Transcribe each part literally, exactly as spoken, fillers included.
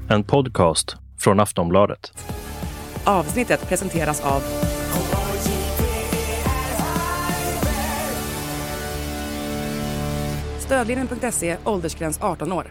en podcast från Aftonbladet. Avsnittet presenteras av Stödlinjen punkt se, åldersgräns arton år.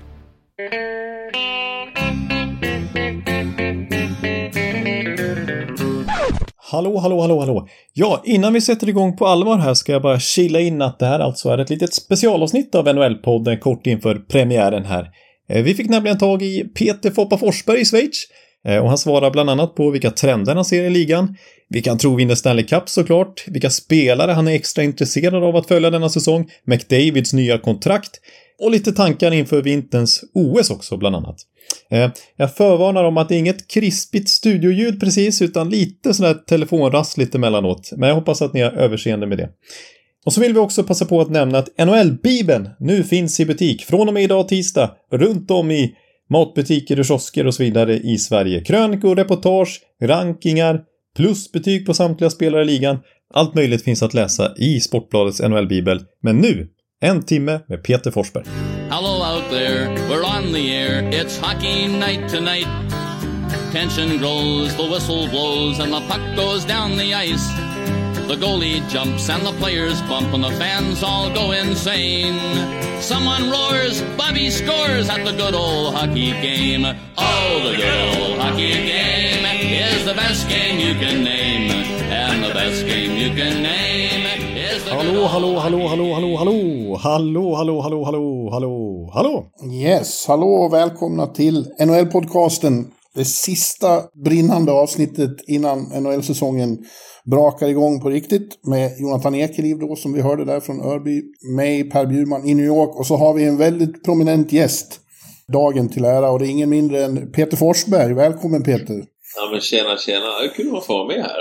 Hallå, hallå, hallå, hallå. Ja, innan vi sätter igång på allvar här ska jag bara kila in att det här alltså är ett litet specialavsnitt av N H L-podden kort inför premiären här. Vi fick nämligen tag i Peter Foppa Forsberg i Schweiz och han svarar bland annat på vilka trender han ser i ligan, vilka han tror vinner Stanley Cup såklart, vilka spelare han är extra intresserad av att följa denna säsong, McDavids nya kontrakt och lite tankar inför vinterns O S också bland annat. Jag förvarnar om att det är inget krispigt studioljud precis utan lite sån här telefonrassligt emellanåt, men jag hoppas att ni har överseende med det. Och så vill vi också passa på att nämna att N H L-bibeln nu finns i butik från och med idag tisdag runt om i matbutiker, kiosker och så vidare i Sverige. Krönikor, reportage, rankingar, plusbetyg på samtliga spelare i ligan. Allt möjligt finns att läsa i Sportbladets N H L-bibel. Men nu, en timme med Peter Forsberg. Hello out there, we're on the air, it's hockey night tonight. Tension grows, the whistle blows and the puck goes down the ice. The goalie jumps and the players bump and the fans all go insane. Someone roars, Bobby scores at the good old hockey game. Oh, the good old hockey game is the best game you can name. And the best game you can name is the Hallå, hallå, hallå, hallå, hallå, hallå. Hallå, hallå, hallå, hallå, hallå, hallå. Yes, hallå och välkomna till N H L-podcasten. Det sista brinnande avsnittet innan N H L-säsongen brakar igång på riktigt med Jonathan Ekeliv då som vi hörde där från Örby, mig, Per Bjurman i New York och så har vi en väldigt prominent gäst dagen till ära och det är ingen mindre än Peter Forsberg. Välkommen Peter. Ja men tjena tjena, det är kul att få vara med här.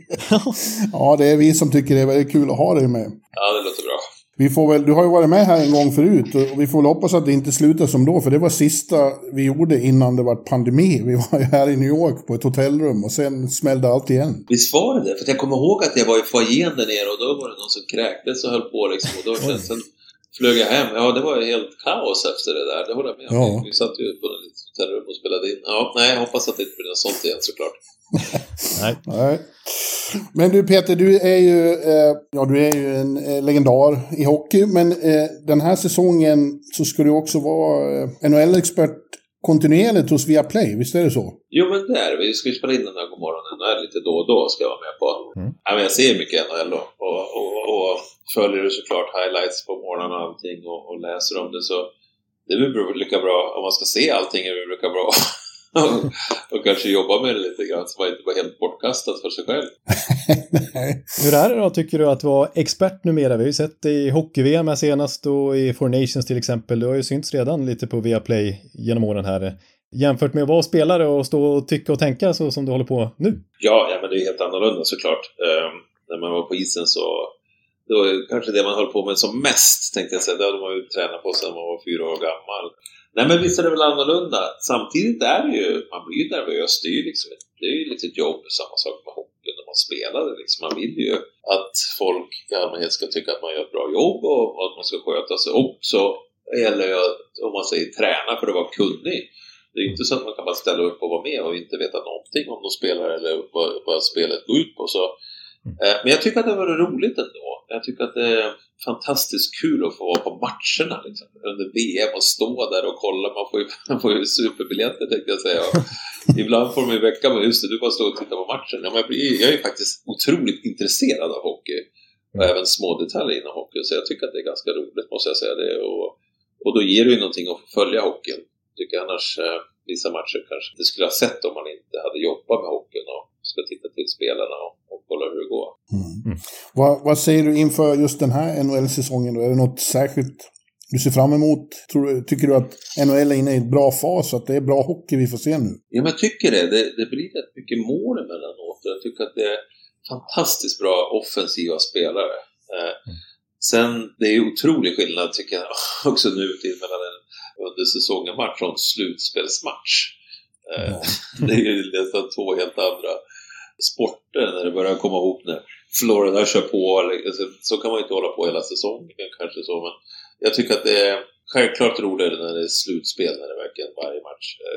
Ja det är vi som tycker det är väldigt kul att ha dig med. Ja det låter bra. Vi får väl, du har ju varit med här en gång förut och vi får väl hoppas att det inte slutar som då för det var sista vi gjorde innan det var pandemi. Vi var ju här i New York på ett hotellrum och sen smällde allt igen. Visst var det det? För jag kommer ihåg att jag var i foajén där nere och då var det någon som kräktes och höll på liksom och då sen, sen flög jag hem. Ja det var ju helt kaos efter det där, det håller jag med om. Ja. Vi satt ju på ett hotellrum och spelade in. Ja, nej jag hoppas att det inte blir något sånt igen såklart. Nej. Nej. Men du Peter, du är ju, eh, ja, du är ju en eh, legendar i hockey, men eh, den här säsongen så ska du också vara eh, N H L-expert kontinuerligt hos Viaplay, visst är det så? Jo men det är vi ska ju spela in den här god morgonen N H L lite då och då ska jag vara med på. Mm. Ja, men jag ser mycket N H L då och, och, och följer ju såklart highlights på morgonen och allting och, och läser om det så det blir lika bra om man ska se allting är det lika bra. och kanske jobba med det lite grann så man inte var helt bortkastat för sig själv. Hur är det då tycker du att vara expert numera? Vi har ju sett det i hockey-V M senast och i Four Nations till exempel. Du har ju synts redan lite på Viaplay genom åren här. Jämfört med att vara spelare och stå och tycka och tänka så som du håller på nu. Ja, ja men det är helt annorlunda såklart. Um, när man var på isen så det var kanske det man höll på med som mest tänkte jag säga. Det hade man ju tränat på sedan man var fyra år gammal. Nej men visst är det väl annorlunda. Samtidigt är det ju, man blir ju nervös. Det är ju liksom ett, det är ju lite jobb. Samma sak med hockey när man spelar det liksom. Man vill ju att folk i allmänhet ska tycka att man gör ett bra jobb och, och att man ska sköta sig. Och så gäller det om man säger träna för att vara kunnig. Det är inte så att man kan bara ställa upp och vara med och inte veta någonting om de spelar eller vad, vad spelet går ut på. Så men jag tycker att det var roligt ändå. Jag tycker att det är fantastiskt kul att få vara på matcherna liksom. Under V M och stå där och kolla. Man får ju, man får ju superbiljetter tänkte jag säga. Och ibland får man ju väcka mig. Just det, du bara stå och titta på matchen. Ja, men jag, blir, jag är ju faktiskt otroligt intresserad av hockey. Och även små detaljer inom hockey. Så jag tycker att det är ganska roligt måste jag säga det. Och, och då ger det ju någonting att följa hockeyn. Tycker jag annars eh, vissa matcher kanske inte skulle ha sett om man inte hade jobbat med hockeyn och ska titta till spelarna och, och kolla hur det går. Mm. Mm. Vad, vad säger du inför just den här N H L-säsongen? Är det något särskilt du ser fram emot? Tror, tycker du att N H L är inne i ett bra fas? Att det är bra hockey vi får se nu? Ja, men jag tycker det. Det, det blir rätt mycket mål emellanåt. Jag tycker att det är fantastiskt bra offensiva spelare. Eh, mm. Sen, det är ju otrolig skillnad tycker jag också nu till mellan en under säsongen match och en slutspelsmatch. Mm. Det är ju nästan två helt andra sporter när det börjar komma ihop när Florida kör på. Så kan man inte hålla på hela säsongen kanske så, men jag tycker att det är självklart roligare när det är slutspel, när det verkligen varje match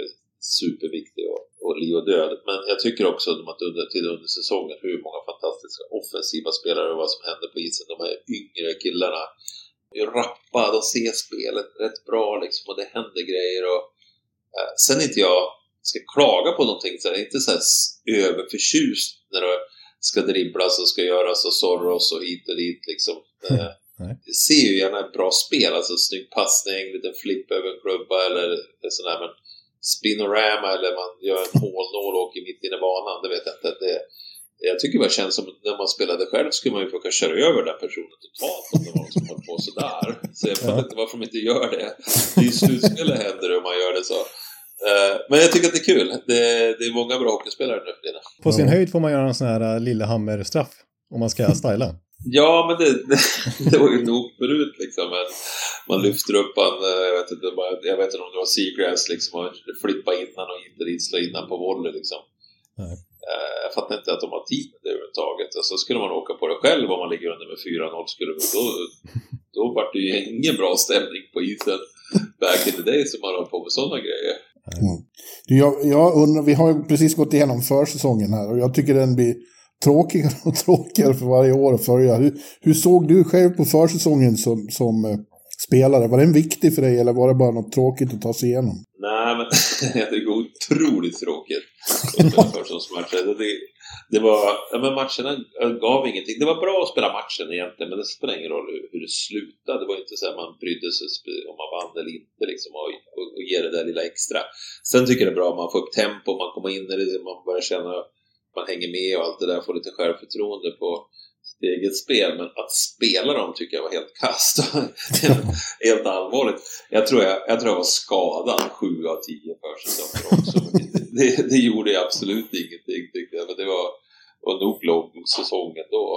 superviktig och, och liv och död. Men jag tycker också att under, till under säsongen hur många fantastiska offensiva spelare och vad som händer på isen. De här yngre killarna är rappa, de ser spelet rätt bra liksom, och det händer grejer. Och, eh, sen inte jag ska klaga på någonting, så är det inte så här överförtjust när det ska dribblas och ska göras och Soros och hit och dit liksom. Eh, det ser ju gärna ett bra spel, alltså snygg passning, lite flipp över en klubba eller sån här, men spinorama eller man gör en målnål och åker mitt in i banan, det vet jag inte. Det, jag tycker det känns som när man spelade själv skulle man ju försöka köra över den personen totalt om det var någon som höll på sådär. Så jag vet inte varför de inte gör det. Det är ju slutspelet händer om man gör det så. Men jag tycker att det är kul. Det, det är många bra hockeyspelare nu för det. På sin höjd får man göra en sån här Lillehammer-straff om man ska styla. Ja, men det, det, det var ju nog förut liksom. Men man lyfter upp en, jag vet inte, jag vet inte om det var Seagrass liksom, och flippa innan och inte dit slå innan på volley liksom. Nej. Jag fattar inte att de har tid med det överhuvudtaget. Och så skulle man åka på det själv om man ligger under med fyra noll, skulle då, då var det ju ingen bra stämning på isen back in the day som man har på med sådana grejer. Mm. Jag, jag undrar, vi har ju precis gått igenom försäsongen här och jag tycker den blir tråkigare och tråkigare för varje år att följa. Hur, hur såg du själv på försäsongen som, som uh, spelare? Var den viktig för dig eller var det bara något tråkigt att ta sig igenom? Nej, men det går otroligt tråkigt försäsongsmatcher. Det, det var, ja, men matcherna gav ingenting. Det var bra att spela matchen egentligen, men det spelar ingen roll hur, hur det slutade. Det var inte så att man brydde sig om man vann eller inte liksom, och, och, och ger det där lilla extra. Sen tycker jag det är bra om man får upp tempo, man kommer in i det, man börjar känna man hänger med och allt det där, får lite självförtroende på sitt eget spel, men att spela dem tycker jag var helt kast. Helt allvarligt. Jag tror jag, jag tror jag var skadad sju av tio försäsonger också. Det, det, det gjorde jag absolut ingenting tyckte jag, men det var, var nog lång säsongen då.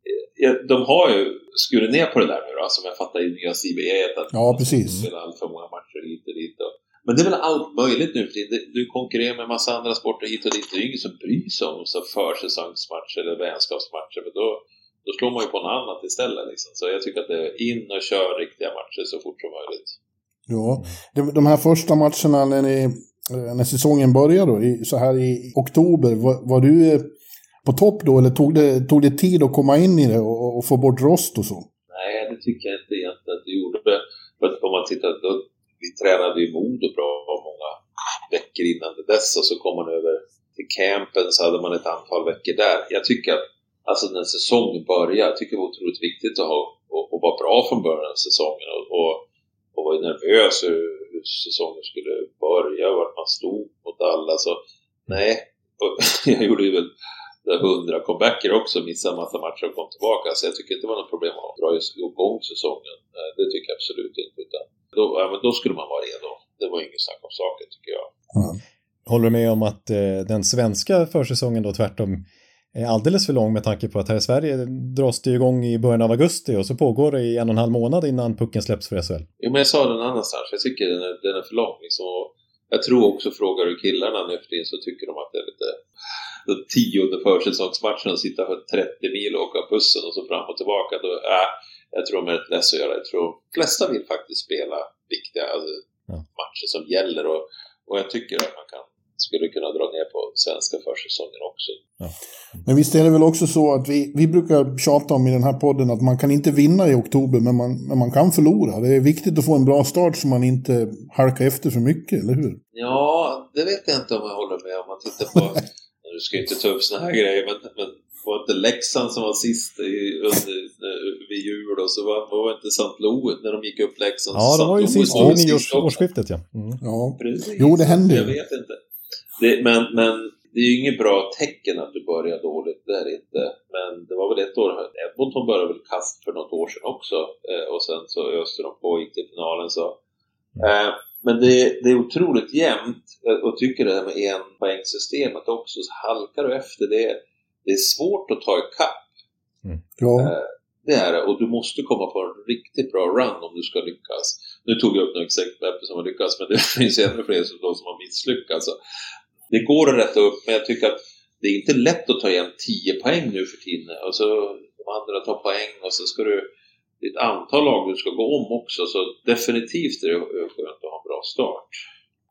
De har ju skurit ner på det där nu då, som jag fattar i nya C B A att ja, precis. De spelar allt för många matcher hit och dit och men det är väl allt möjligt nu, för du konkurrerar med massa andra sporter hit och dit. Det är ingen som bryr sig om så försäsongsmatcher eller vänskapsmatcher, men då, då slår man ju på något annat istället liksom. Så jag tycker att det är in och kör riktiga matcher så fort som möjligt. Ja, de, de här första matcherna när, ni, när säsongen började då, i, så här i oktober, var, var du på topp då eller tog det, tog det tid att komma in i det och, och få bort rost och så? Nej, det tycker jag inte egentligen att det gjorde. För att om man tittar då, vi tränade ju Modo bra många veckor innan det dess och så kom man över till campen så hade man ett antal veckor där. Jag tycker att alltså när säsongen börjar, jag tycker det var otroligt viktigt att ha och, och vara bra från början av säsongen och, och, och var nervös hur, hur säsongen skulle börja och vart man stod mot alla. Så nej, och jag gjorde ju väl hundra comebacker också, missade en massa matcher och kom tillbaka, så jag tycker inte det var något problem att dra igång säsongen. Det tycker jag absolut inte, utan då, ja, men då skulle man vara redo. Det var ingen snack om saker tycker jag. Mm. Håller du med om att eh, den svenska försäsongen då tvärtom är alldeles för lång med tanke på att här i Sverige dras det igång i början av augusti och så pågår det i en och en halv månad innan pucken släpps för S H L? Jo, men jag sa den annanstans. Jag tycker den är, den är för lång liksom. Jag tror också, frågar du killarna nu för så tycker de att det är lite den tionde försäsongsmatchen och sitta för trettio mil och åka bussen och så fram och tillbaka. Då, äh, jag tror de är rätt lätt att göra. Jag tror de flesta vill faktiskt spela viktiga alltså, ja. matcher som gäller och, och jag tycker att man kan, skulle kunna dra ner på svenska försäsongen också. Ja. Men visst är det väl också så att vi, vi brukar tjata om i den här podden att man kan inte vinna i oktober men man, men man kan förlora. Det är viktigt att få en bra start så man inte halkar efter för mycket, eller hur? Ja, det vet jag inte om jag håller med om man tittar på du ska inte ta upp såna här grejer men, men var inte Leksand som var sist i, under, vid jul och så var, var inte Sankt Louis när de gick upp Leksand. Ja, det var ju sist i nyårsskiftet, ja. Mm. Ja, precis. Jo, det hände. Jag vet inte. Det, men, men det är ju inget bra tecken att du börjar dåligt, det är inte. Men det var väl ett år, Edmonton började väl kast för något år sedan också. Eh, och sen så öste de på och gick till finalen. Så. Eh, men det, det är otroligt jämnt. Och tycker det här med en poängsystemet också, så halkar du efter det. Det är svårt att ta i kapp. Mm. Ja. Eh, det är det. Och du måste komma på en riktigt bra run om du ska lyckas. Nu tog jag upp några exempel som har lyckats, men det finns ännu fler som, de som har misslyckats. Så det går att rätta upp, men jag tycker att det är inte lätt att ta igen tio poäng nu för tiden. Och så de andra tar poäng och så ska du, det är ett antal lag du ska gå om också. Så definitivt är det skönt att ha en bra start.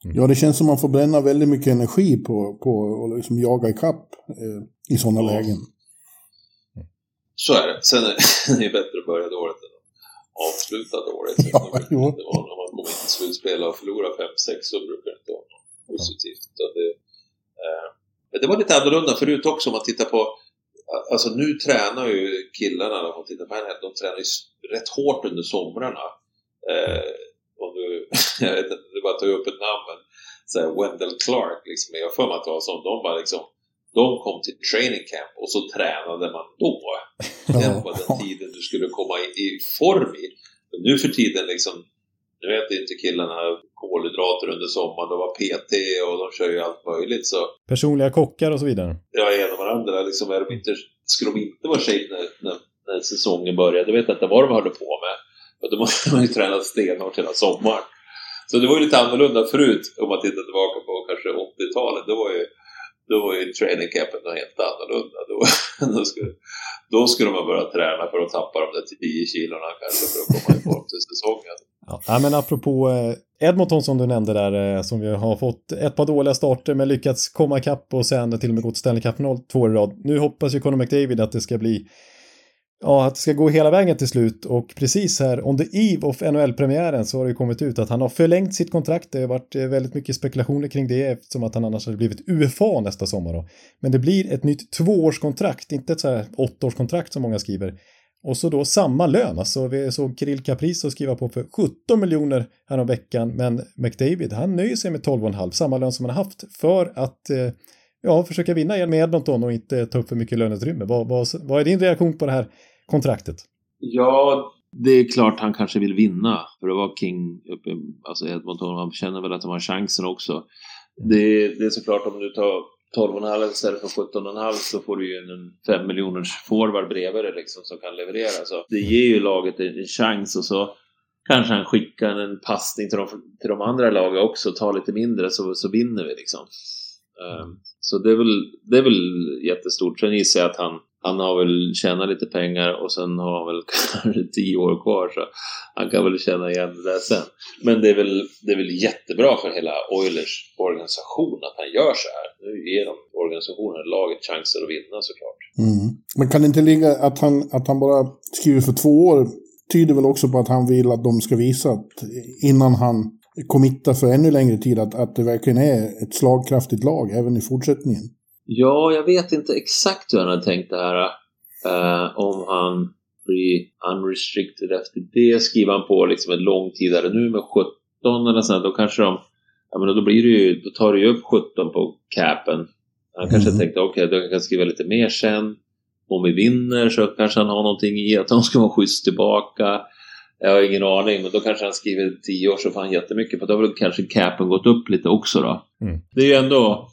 Mm. Ja, det känns som man får bränna väldigt mycket energi på, på att liksom jaga ikapp eh, i sådana ja. lägen. Så är det. Sen är det bättre att börja dåligt än att avsluta dåligt. Ja, det var när man kommer in i slutspel och förlorar fem sex så brukar det inte vara något positivt. Så det, eh, men det var lite annorlunda förut också om man tittar på. Alltså nu tränar ju killarna, om man tittar på henne, de tränar ju rätt hårt under somrarna. Eh, och nu, jag vet inte, det bara tar upp ett namn, men så här, Wendell Clark, liksom, jag får mig att det var som, de bara liksom, de kom till training camp och så tränade man då. Det var den tiden du skulle komma i, i form i. Men nu för tiden liksom, nu vet inte killarna kolhydrater under sommaren, det var P T och de kör ju allt möjligt. Så. Personliga kockar och så vidare. Ja, en av varandra. Liksom, är de inte, skulle de inte vara shape när, när, när säsongen började? Jag vet inte vad de höll på med. Och de har ju tränat stenhårt hela sommaren. Så det var ju lite annorlunda förut om man tittar tillbaka på kanske åttiotalet. Då var ju, då var ju training campen helt annorlunda. Då, då, skulle, då skulle man börja träna för att tappa de där tio kilorna kanske för att komma i form till säsongen. Ja, men apropå eh, Edmonton som du nämnde där, eh, som vi har fått ett par dåliga starter men lyckats komma ikapp och sen till och med gått Stanley Cup-final två år i rad. Nu hoppas ju Connor McDavid att det ska bli ja, att det ska gå hela vägen till slut, och precis här on the eve of N H L-premiären så har det kommit ut att han har förlängt sitt kontrakt. Det har varit väldigt mycket spekulationer kring det eftersom att han annars hade blivit U F A nästa sommar då. Men det blir ett nytt tvåårskontrakt, inte ett så här åttaårskontrakt som många skriver. Och så då samma lön, alltså vi såg Kirill Kaprizov skriva på för sjutton miljoner här om veckan, men McDavid han nöjer sig med tolv komma fem, samma lön som han har haft för att eh, ja, försöka vinna med Edmonton och inte ta upp för mycket löneutrymme. Vad, vad, vad är din reaktion på det här kontraktet? Ja, det är klart han kanske vill vinna, för det var King uppe, alltså Edmonton, han känner väl att de har chansen också. Det, det är såklart om du tar tolv komma fem istället för sjutton komma fem så får du ju en fem miljoners forward bredvid det liksom som kan leverera. Så det ger ju laget en, en chans, och så kanske han skickar en passning till de, till de andra lagen också, tar lite mindre så, så vinner vi liksom. Um, så det är väl, det är väl jättestort. Sen gissar jag att han, han har väl tjänat lite pengar och sen har han väl kanske tio år kvar, så han kan väl tjäna igen det där sen. Men det är väl, det är väl jättebra för hela Oilers organisation att han gör så här. Nu ger de organisationen, laget, chanser att vinna såklart. Mm. Men kan det inte ligga att han, att han bara skriver för två år tyder väl också på att han vill att de ska visa att innan han committar för ännu längre tid att, att det verkligen är ett slagkraftigt lag även i fortsättningen. Ja, jag vet inte exakt hur han har tänkt det här. Uh, om han blir unrestricted efter det, skriver han på liksom en lång tid där nu med sjutton eller sånt, då kanske de, ja men då blir det ju, då tar det ju upp sjutton på capen. Han kanske mm. tänkte okej, okay, då kan jag skriva lite mer sen. Om vi vinner så kanske han har någonting i att de ska vara schysst tillbaka. Jag har ingen aning, men då kanske han skriver tio år så får han jättemycket, för då har väl kanske capen gått upp lite också då. Mm. Det är ju ändå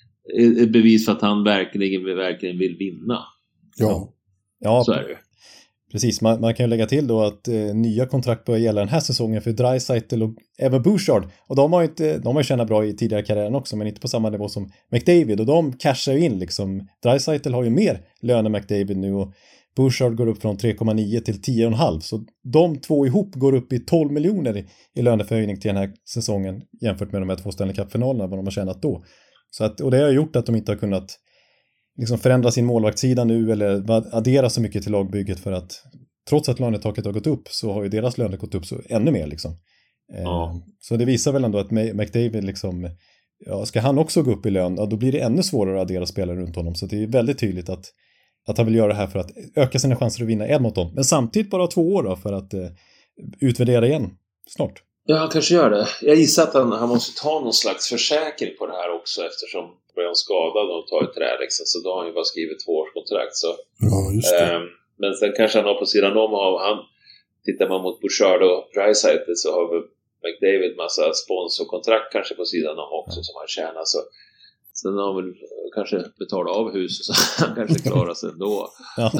ett bevis för att han verkligen, verkligen vill vinna. Ja, ja så är det. Precis, man, man kan ju lägga till då att eh, nya kontrakt börjar gälla den här säsongen för Draisaitl och Evan Bouchard. Och de har ju inte, de har ju tjänat bra i tidigare karriären också, men inte på samma nivå som McDavid. Och de cashar ju in liksom. Draisaitl har ju mer lön än McDavid nu, och Bouchard går upp från tre komma nio till tio komma fem. Så de två ihop går upp i tolv miljoner i, i löneförhöjning till den här säsongen jämfört med de här två Stanley Cup-finalerna, vad de har tjänat då. Så att, och det har gjort att de inte har kunnat liksom förändra sin målvaktssida nu eller addera så mycket till lagbygget, för att trots att lönetaket har gått upp så har ju deras löner gått upp så ännu mer liksom. Ja. Eh, så det visar väl ändå att McDavid liksom, ja, ska han också gå upp i lön, ja, då blir det ännu svårare att addera spelare runt honom. Så det är väldigt tydligt att, att han vill göra det här för att öka sina chanser att vinna Edmonton. Men samtidigt bara två år då för att eh, utvärdera igen snart. Ja, han kanske gör det. Jag gissar att han, han måste ta någon slags försäkring på det här också, eftersom han är skadad och tar ett trä liksom, så då har han ju bara skrivit två års kontrakt. Så. Ja, just det. Um, men sen kanske han har på sidan om, av, han, tittar man mot Bouchard och Draisaitl så har vi McDavid massa sponsorkontrakt kanske på sidan om också, ja, som han tjänar. Så. Sen har han väl kanske betalat av huset så han kanske klarar sig ändå. Ja.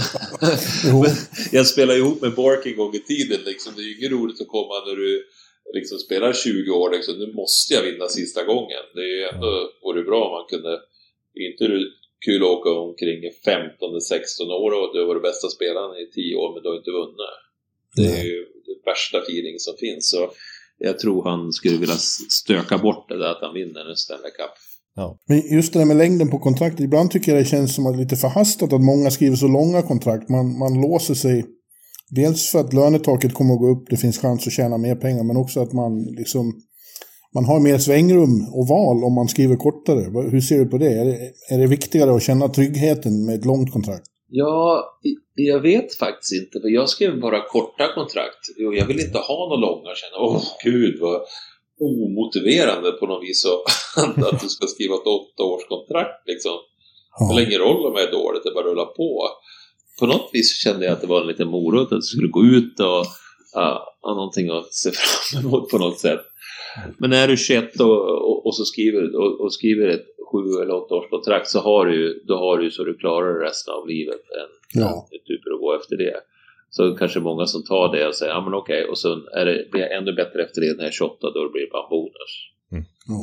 Jag spelar ihop med Bork en gång i tiden liksom. Det är ju inget roligt att komma när du liksom spelar tjugo år liksom. Nu måste jag vinna sista gången. Det är ju ändå, vore bra om man kunde, inte kul att åka omkring femton eller sexton år och du var det bästa spelaren i tio år men du har inte vunnit. Det är ju det värsta feeling som finns. Så jag tror han skulle vilja stöka bort det där att han vinner en Stanley Cup. Ja. Men just det där med längden på kontraktet, ibland tycker jag det känns som att lite förhastat att många skriver så långa kontrakt. Man, man låser sig, dels för att lönetaket kommer att gå upp, det finns chans att tjäna mer pengar, men också att man liksom, man har mer svängrum och val om man skriver kortare. Hur ser du på det? Är det, är det viktigare att känna tryggheten med ett långt kontrakt? Ja, jag vet faktiskt inte, för jag skrev bara korta kontrakt. Jag vill inte ha några långa, känna, åh oh, gud vad omotiverande på något vis att du ska skriva ett åtta års kontrakt liksom. Ja. Det spelar ingen roll om jag är dåligt, det bara rullar på. På något vis kände jag att det var en liten morot att det skulle gå ut och uh, ha någonting att se fram emot på något sätt. Men när du tjugoett och, och, och så skriver och, och skriver ett sju eller åtta års kontrakt, så har du, då har du så du klarar resten av livet än ja. typer att gå efter det. Så kanske många som tar det och säger, ja men okej, okay. Och så är det, blir det ännu bättre efter det när jag är tjugoåtta, då blir det bara en bonus. Mm. Ja.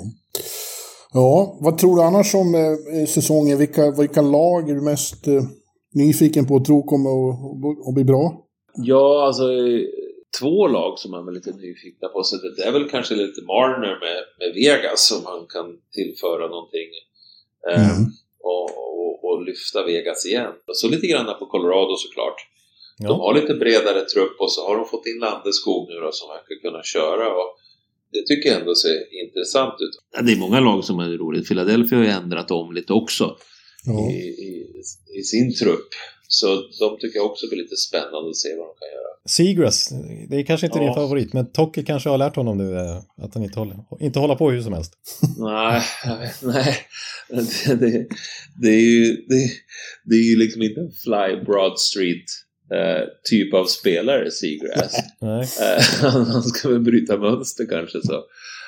Ja, vad tror du annars om eh, säsongen? Vilka, vilka lag är du mest eh, nyfiken på att tro kommer att, att bli bra? Ja, alltså två lag som man är lite nyfikna på. Så det är väl kanske lite Marner med, med Vegas som man kan tillföra någonting. Eh, mm. och, och, och lyfta Vegas igen. Och så lite grann på Colorado såklart. Ja. De har lite bredare trupp och så har de fått in Landeskog nu då, som verkar kunna köra, och det tycker jag ändå ser intressant ut. Ja, det är många lag som är roligt. Philadelphia har ju ändrat om lite också ja. i, i, i sin trupp. Så de tycker jag också blir lite spännande att se vad de kan göra. Seagrass, det är kanske inte ja. din favorit, men Tocke kanske har lärt honom nu att han inte håller, inte håller på hur som helst. Nej, jag vet, nej. Det, det, det, är ju, det, det är ju liksom inte en fly Broad Street Uh, typ av spelare, Seagrass. uh, han ska väl bryta mönster kanske, så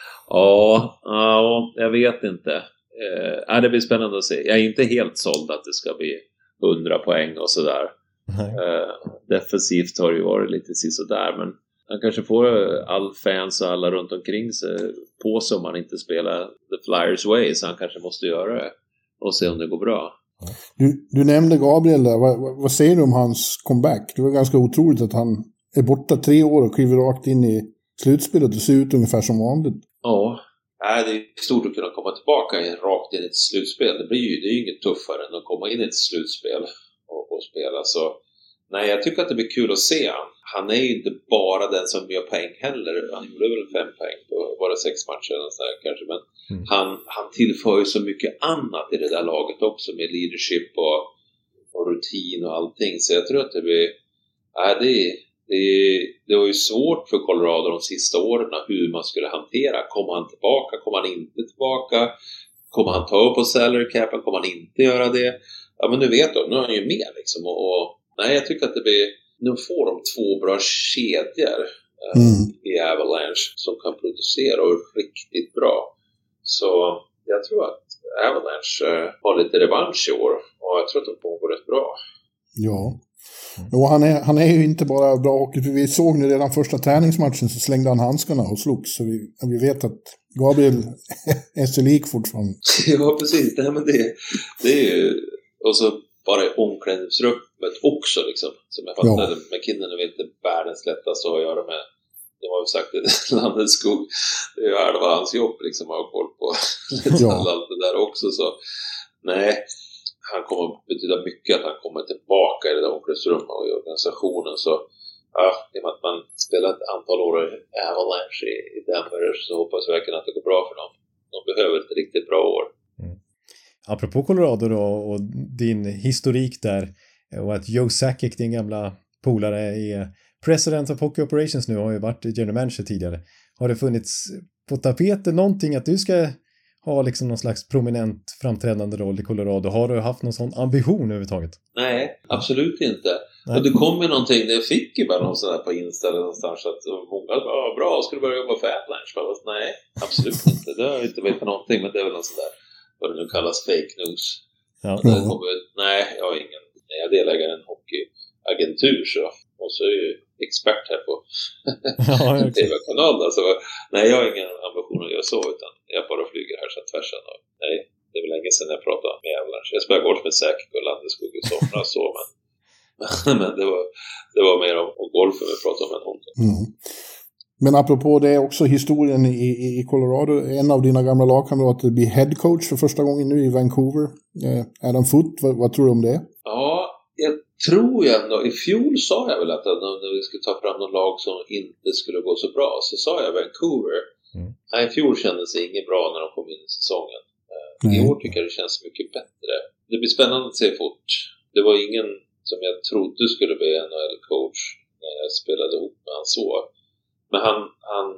ja, ja, jag vet inte. Uh, uh, det blir spännande att se. Jag är inte helt såld att det ska bli hundra poäng och sådär. Uh, defensivt har det ju varit lite sådär, men han kanske får all fans och alla runt omkring sig på sig om han inte spelar the Flyers way, så han kanske måste göra det och se om det går bra. Du, du nämnde Gabriel där. Vad, vad, vad säger du om hans comeback? Det var ganska otroligt att han är borta tre år och kliver rakt in i slutspelet och ser ut ungefär som vanligt. Ja, det är stort att kunna komma tillbaka rakt in i ett slutspel. Det blir ju, det är ju inget tuffare än att komma in i ett slutspel och, och spela. Så nej, jag tycker att det blir kul att se han. Han är ju inte bara den som gör poäng heller. Han gjorde väl fem poäng på bara sex matcher eller så här, kanske. Men mm. han, han tillför ju så mycket annat i det där laget också, med leadership och, och rutin och allting. Så jag tror att det blir... Nej, det, det, det var ju svårt för Colorado de sista åren hur man skulle hantera. Kommer han tillbaka? Kommer han inte tillbaka? Kommer han ta upp på salary capen? Kommer han inte göra det? Ja, men nu vet de. Nu är han ju med liksom. Och, och nej, jag tycker att det blir... Nu får de två bra kedjor eh, mm. i Avalanche som kan producera och riktigt bra. Så jag tror att Avalanche eh, har lite revansch i år, och jag tror att de kommer gå rätt bra. Ja. Jo, han är, han är ju inte bara bra hockey. Vi såg nu redan första träningsmatchen så slängde han handskarna och slogs. Så vi, vi vet att Gabriel är så lik fortfarande. Ja, precis. Nej, men det, det är ju... Och så bara i omklädningsrummet också liksom. Som jag fattade, ja. McKinnon är inte världens lättaste att göra med. De har ju sagt att Landeskog, det är ju halva hans jobb liksom, att ha koll på ja. allt det där också. Så nej, han kommer betyda mycket att han kommer tillbaka i det där omklädningsrummet och i organisationen. Så ja, i och med att man spelar ett antal år i Avalanche i, i Denver, så hoppas jag verkligen att det går bra för dem. De behöver ett riktigt bra år. Mm. Apropå Colorado då, och din historik där, och att Joe Sakic, din gamla polare, är president of Hockey Operations nu, har ju varit general manager tidigare. Har det funnits på tapeten någonting att du ska ha liksom någon slags prominent framträdande roll i Colorado? Har du haft någon sån ambition överhuvudtaget? Nej, absolut inte. Nej. Och det kom ju någonting, det fick ju bara någon sån där på Insta någonstans, att många var bra, skulle börja jobba för Avalanche. Nej, absolut inte. Det har jag inte vetat någonting, men det är väl någon sån där, vad det nu kallas, fake news. Ja. Det kommer, nej, jag har ingen, jag delägare en hockeyagentur, så, och så är jag ju expert här på ja, en tv-kanal. Alltså, nej, jag har ingen ambition att göra så, utan jag bara flyger här så tvärsen. Och, nej, det är väl länge sedan jag pratade med Avalanche. Jag spelar golf med Sakic och Landeskog i somras, så, men, men det, var, det var mer om, om golfen vi pratade om än hockey. Mm. Men apropå det är också historien i, i Colorado. En av dina gamla lagkamrater blir head coach för första gången nu i Vancouver. Eh, Adam Foote, vad, vad tror du om det? Ja, jag tror ju ändå. I fjol sa jag väl att när vi skulle ta fram någon lag som inte skulle gå så bra, så sa jag Vancouver. Mm. Nej, i fjol kändes det inget bra när de kom in i säsongen. Mm. I år tycker jag det känns mycket bättre. Det blir spännande att se fort. Det var ingen som jag trodde skulle bli N H L-coach när jag spelade ihop med han så. Men han, han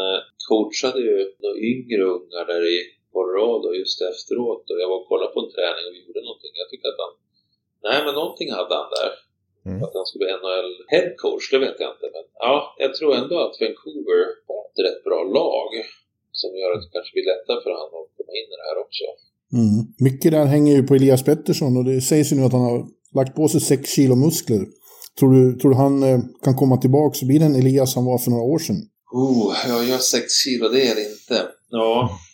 coachade ju några yngre ungar där i Colorado just efteråt. Och jag var och kollade på en träning och vi gjorde någonting. Jag tycker att han... Nej, men någonting hade han där. Mm. Att han skulle bli N H L-headcoach, det vet jag inte. Men ja, jag tror ändå att Vancouver har ett rätt bra lag. Som gör att det kanske blir lättare för han att komma in i det här också. Mm. Mycket där hänger ju på Elias Pettersson. Och det sägs ju nu att han har lagt på sig sex kilo muskler. Tror du, tror du han eh, kan komma tillbaka så blir den Elias han var för några år sedan? Oh, jag gör sex kilo, det är det inte. Ja,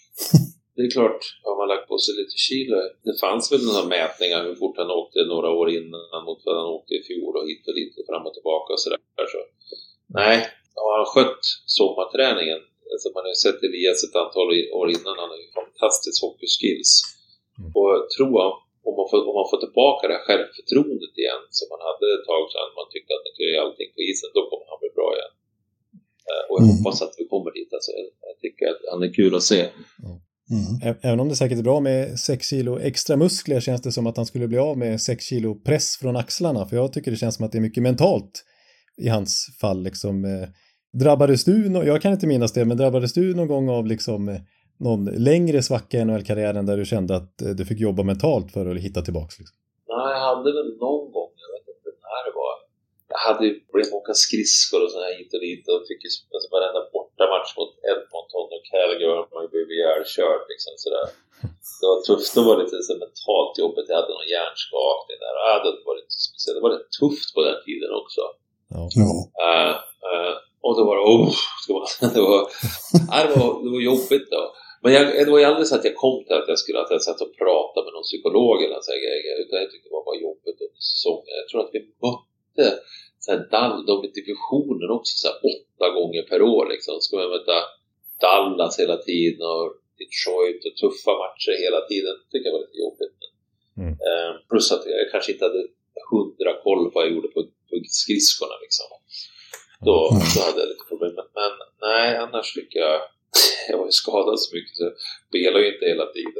det är klart, har man lagt på sig lite kilo. Det fanns väl några mätningar hur fort han åkte några år innan mot vad han åkte i fjol och hit och dit och fram och tillbaka och sådär. Så. Nej, har han skött sommarträningen? Alltså man har ju sett Elias ett antal år innan, han har ju fantastiskt hockeyskills. Och jag tror om man, får, om man får tillbaka det här självförtroendet igen som man hade ett tag sedan, man tyckte att man kunde göra allting på isen, då kommer han bli bra igen. Och jag mm. hoppas att vi kommer dit. Alltså, jag tycker att han är kul att se. Mm. Även om det säkert är bra med sex kilo extra muskler, känns det som att han skulle bli av med sex kilo press från axlarna. För jag tycker det känns som att det är mycket mentalt i hans fall. Liksom, eh, drabbades du, jag kan inte minnas det, men drabbades du någon gång av liksom, eh, någon längre svacka i N H L-karriären där du kände att eh, du fick jobba mentalt för att hitta tillbaka? Liksom? Nej, jag hade väl någon gång, jag vet inte när det var. Jag hade ju blivit åka skridskor och sådär hit och dit och fick ju alltså, varenda bortamatch mot Edmonton och Calgary och man blev ihjälkörd liksom sådär. Det var tufft, det var lite så mentalt jobbigt, jag hade någon hjärnskakning där. Ja, det var lite speciellt, det var lite tufft på den tiden också. Ja. Uh, uh, och då var det, oh, det var, det var, uh, det var, det var jobbigt då. Men jag, det var ju aldrig så att jag kom till att jag skulle att jag satt och prata med någon psykolog eller så här, utan jag tyckte det var bara jobbigt under säsongen. Jag tror att vi mötte så här Dall, de i divisionen också så här, åtta gånger per år liksom. Ska man möta Dallas hela tiden och Detroit och tuffa matcher hela tiden. Det tycker jag var lite jobbigt. Mm. Eh, plus att jag kanske inte hade hundra koll på vad jag gjorde på, på skridskorna liksom. Då, då hade jag lite problem. Men nej, annars tycker jag jag var ju skadad så mycket så jag spelar ju inte hela tiden.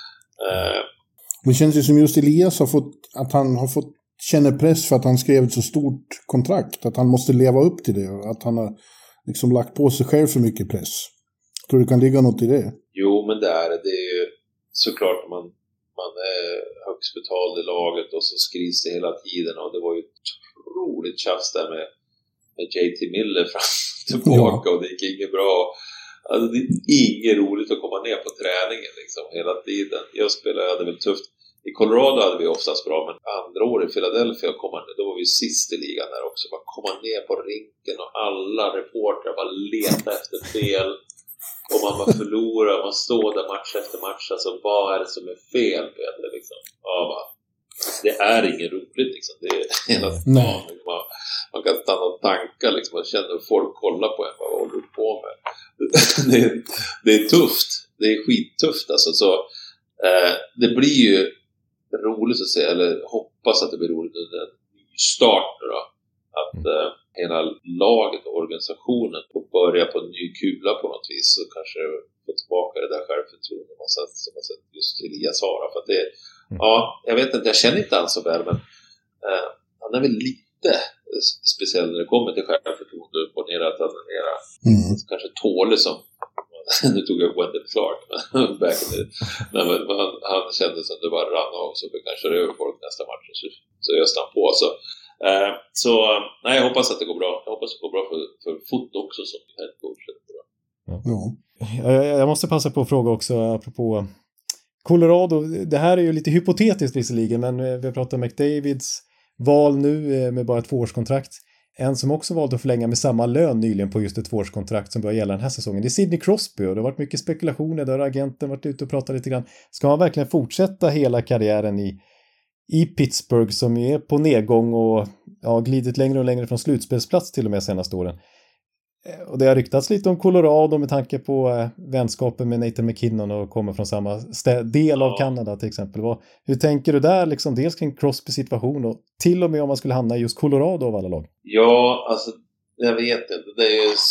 Eh, det känns ju som just Elias har fått att han har fått känner press för att han skrev ett så stort kontrakt. Att han måste leva upp till det. Att han har liksom lagt på sig själv för mycket press. Tror du det kan ligga något i det? Jo, men det är det. är ju såklart man, man är högst betald i laget och så skrivs det hela tiden. Och det var ju ett otroligt tjafs där med, med J T Miller fram tillbaka. Ja. Och det gick inget bra. Alltså det är inget roligt att komma ner på träningen liksom hela tiden. Jag spelade, jag hade väl tufft. I Colorado hade vi oftast bra, men andra år i Philadelphia komma, då var vi sist i ligan där också. Bara komma ner på rinken och alla reportrar bara leta efter fel. Och man bara förlorar, man står där match efter match. Alltså vad är det som är fel, Peter? Liksom. Ja, bara, det är inget roligt liksom. Det är hela dagen. Man, man kan stanna och tanka liksom. Man känner att folk kollar på en. Vad håller du på med? det, är, det är tufft. Det är skittufft alltså. Så eh, det blir ju roligt att se, eller hoppas att det blir roligt under en ny start nu då. Att eh, hela laget och organisationen får börja på en ny kula på något vis och kanske få tillbaka det där självförtroendet man sett, som man sett just Elias Sara. För att det, mm. ja, jag vet inte, jag känner inte han så väl, men eh, han är väl lite speciell när det kommer till självförtroende och ner att han är mera mm. kanske tålig som nu tog jag Wendell Clark men back in the, men, men han, han kände som det bara rann av så vi kanske över folk nästa match så, så jag stann på så, eh, så nej, jag hoppas att det går bra. Jag hoppas att det går bra för, för fot också som head coach. Ja. Jag, jag måste passa på att fråga också apropå Colorado. Det här är ju lite hypotetiskt visserligen, men vi har pratat om McDavids val nu med bara ett tvåårskontrakt. En som också valde att förlänga med samma lön nyligen på just ett tvåårskontrakt som börjar gälla den här säsongen. Det är Sidney Crosby och det har varit mycket spekulationer där agenten varit ute och pratat lite grann. Ska han verkligen fortsätta hela karriären i, i Pittsburgh som är på nedgång och ja, glidit längre och längre från slutspelsplats till och med senaste åren? Och det har ryktats lite om Colorado med tanke på eh, vänskapen med Nathan McKinnon och kommer från samma stä- del av ja. Kanada till exempel. Vad, hur tänker du där, liksom, dels kring Crosbys situation och till och med om man skulle hamna i just Colorado av alla lag? Ja, alltså jag vet inte. Det är ju en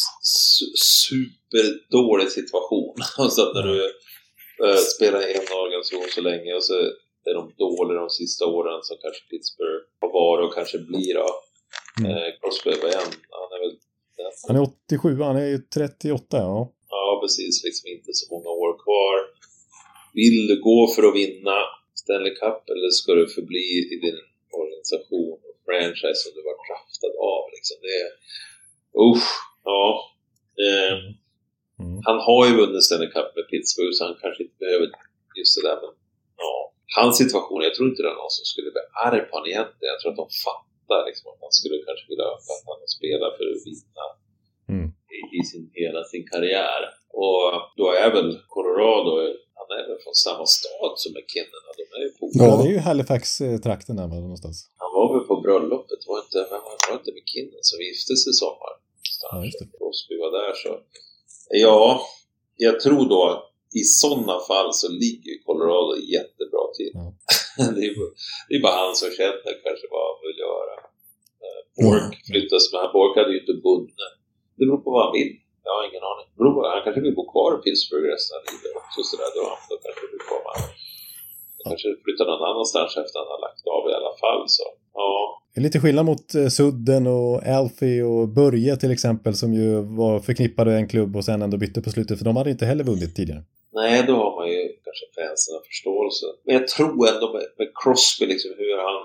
superdålig situation. Så att när du äh, spelar i en organisation så länge och så är de dåliga de sista åren som kanske Pittsburgh har varit och kanske blir då. Mm. Eh, Crosby var igen. Han är väl Han är åttiosju, han är ju trettioåtta, ja. Ja, precis. Liksom inte så många år kvar. Vill du gå för att vinna Stanley Cup eller ska du förbli i din organisation och franchise som du var draftad av? Liksom? Det är... Usch, ja. Eh, mm. Han har ju vunnit Stanley Cup med Pittsburgh så han kanske inte behöver just det där. Men ja, hans situation, jag tror inte det är någon som skulle bli arg på honom egentligen. Jag tror att de fattar liksom, att han skulle kanske vilja att han spelar för att vinna mm. i, i sin, hela sin karriär. Och då är väl Colorado, han är väl från samma stad som McKinnon. De är ju på... Ja, det är ju Halifax-trakten där någonstans. Han var väl på bröllopet, var inte, men var inte McKinnon som gifte sig i sommar. Ja, just det. Crosby var där så. Ja, jag tror då i sådana fall så ligger ju Colorado jättebra till. Ja. det, är, det är bara han som känner kanske vad han vill göra. Bork mm. flyttas, men han Bork hade ju inte bunden. Det beror på vad han vill. Jag har ingen aning. Det beror på, han kanske vill bo kvar i Pittsburgh resten av livet. Så sådär, då, då kanske det vill komma. Han kanske flyttar någon annanstans efter han har lagt av i alla fall. Så, ja. Det är lite skillnad mot eh, Sudden och Alfie och Börje till exempel som ju var förknippade i en klubb och sen ändå bytte på slutet för de hade inte heller vunnit tidigare. Nej, då har man ju kanske fansen förståelse. Men jag tror ändå med, med Crosby liksom hur han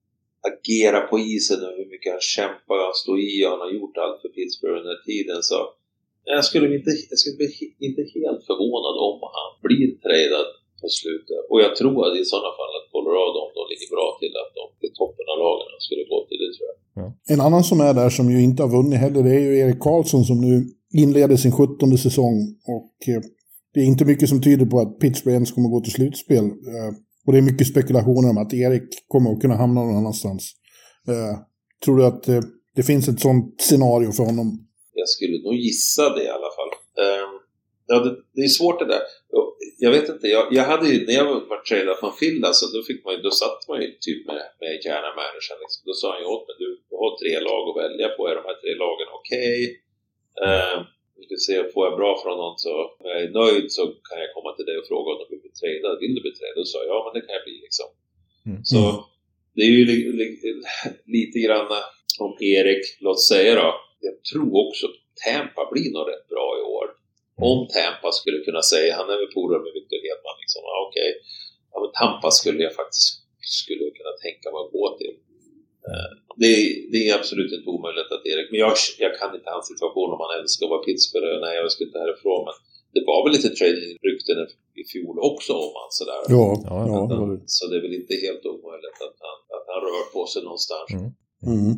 agerar på isen och hur mycket han kämpar och han står i och han har gjort allt för Pittsburgh under tiden så jag skulle inte, jag skulle bli inte helt förvånad om han blir tradad på slutet. Och jag tror att i sådana fall att Colorado om de ligger bra till att de till toppen av lagen skulle gå till det tror jag. Ja. En annan som är där som ju inte har vunnit heller det är ju Erik Karlsson som nu inleder sin sjuttonde säsong och eh, det är inte mycket som tyder på att Pittsburgh ens kommer gå till slutspel. Eh, och det är mycket spekulationer om att Erik kommer att kunna hamna någon annanstans. Eh, tror du att eh, det finns ett sånt scenario för honom? Jag skulle nog gissa det i alla fall. Eh, ja, det, det är svårt det där. Jag vet inte, jag, jag hade ju, när jag var tradad från Finland så då fick man ju, då satt man ju typ med, med gärna människan liksom. Då sa han ju åt mig, du har tre lag att välja på, är de här tre lagen okej? Okay? Eh, vi ska se, får jag bra från någon så om jag är nöjd så kan jag komma till dig och fråga om du vill bli tradad. Vill du bli tradad? Då sa jag, ja men det kan jag bli liksom. Mm. Så det är ju li, li, lite grann om Erik, låt säga då. Jag tror också Tampa blir nog rätt bra i år. Om Tampa skulle kunna säga, han är väl polare med Victor Hedman liksom, ja, okej, okay. Ja, men Tampa skulle jag faktiskt skulle jag kunna tänka mig att gå till. Uh, det, är, det är absolut inte omöjligt att Erik, men jag, jag kan inte hans situation om han älskar att vara Pittsburgh, nej jag ska inte härifrån, men det var väl lite trading-rykten i fjol också om han sådär. Ja, ja, ja, han, så det är väl inte helt omöjligt att han, att han rör på sig någonstans. Mm. Mm.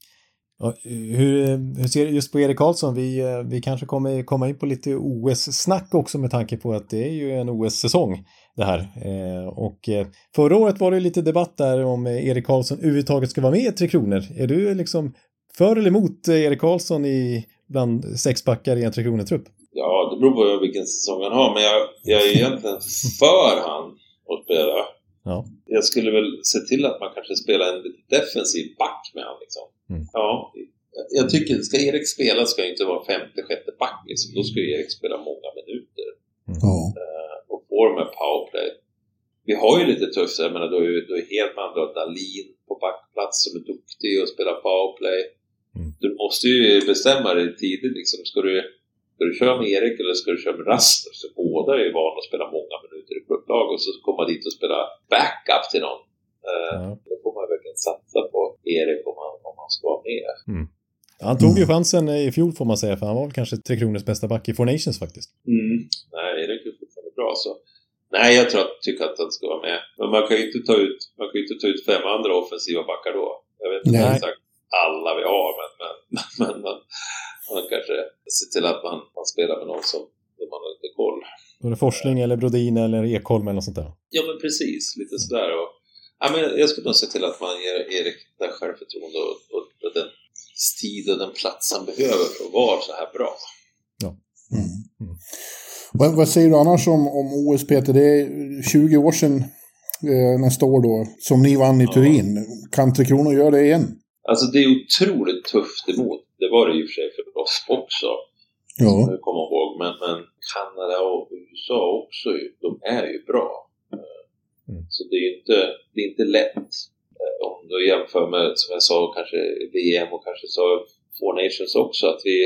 Ja, hur, hur ser du just på Erik Karlsson? Vi, vi kanske kommer komma in på lite O S-snack också med tanke på att det är ju en O S-säsong det här. Eh, och eh, förra året var det lite debatt där om Erik Karlsson överhuvudtaget ska vara med i Tre Kronor. Är du liksom för eller emot Erik Karlsson i bland sexpackar i en Tre Kronor-trupp? Ja, det beror på vilken säsong han har, men jag, jag är egentligen för han att spela. Ja. Jag skulle väl se till att man kanske spelar en lite defensiv back med han liksom. Mm. Ja, jag tycker ska Erik spela ska inte vara femte, sjätte back liksom. Då ska Erik spela många minuter. Mm. Uh, och får med powerplay. Vi har ju lite tufft, jag menar, då är, då är helt man då Dahlin på backplats som är duktig och spelar powerplay. Mm. Du måste ju bestämma dig tidigt liksom. Ska du, ska du köra med Erik eller ska du köra med Rasmus? Så båda är ju vana att spela många minuter i klubblag och så komma dit och spela backup till någon. Uh, mm. Då får man verkligen satsa på Erik om han, om han ska vara med. Mm. Han tog ju chansen i fjol får man säga, för han var väl kanske Tre Kronors bästa back i Four Nations faktiskt. Mm. Nej, Erik är fortfarande bra så. Nej, jag tror att, tycker att han ska vara med. Men man kan ju inte ta ut, man kan ju inte ta ut fem andra offensiva backar då. Jag vet inte exakt alla vi har, men, men, men man, man kanske ser till att man, man spelar med någon som man har lite koll. Då är det Forsling eller Brodin eller Ekholm eller något sånt där. Ja, men precis. Lite sådär. Och, ja, men jag skulle nog se till att man ger Erik det självförtroende och, och, och den tid och den plats han behöver för att vara så här bra. Ja. Mm. Mm. Vad, vad säger du annars om, om O S, Peter? Det är tjugo år sedan eh, nästa år då, som ni vann i Turin. Ja. Kan Tre Kronor göra det igen? Alltså det är otroligt tufft emot. Det var det ju för sig för oss också. Ja. Som jag kommer ihåg. Men, men Kanada och U S A också, de är ju bra. Mm. Så det är inte, det är inte lätt. Om du jämför med, som jag sa, kanske V M och kanske sa Four Nations också, att vi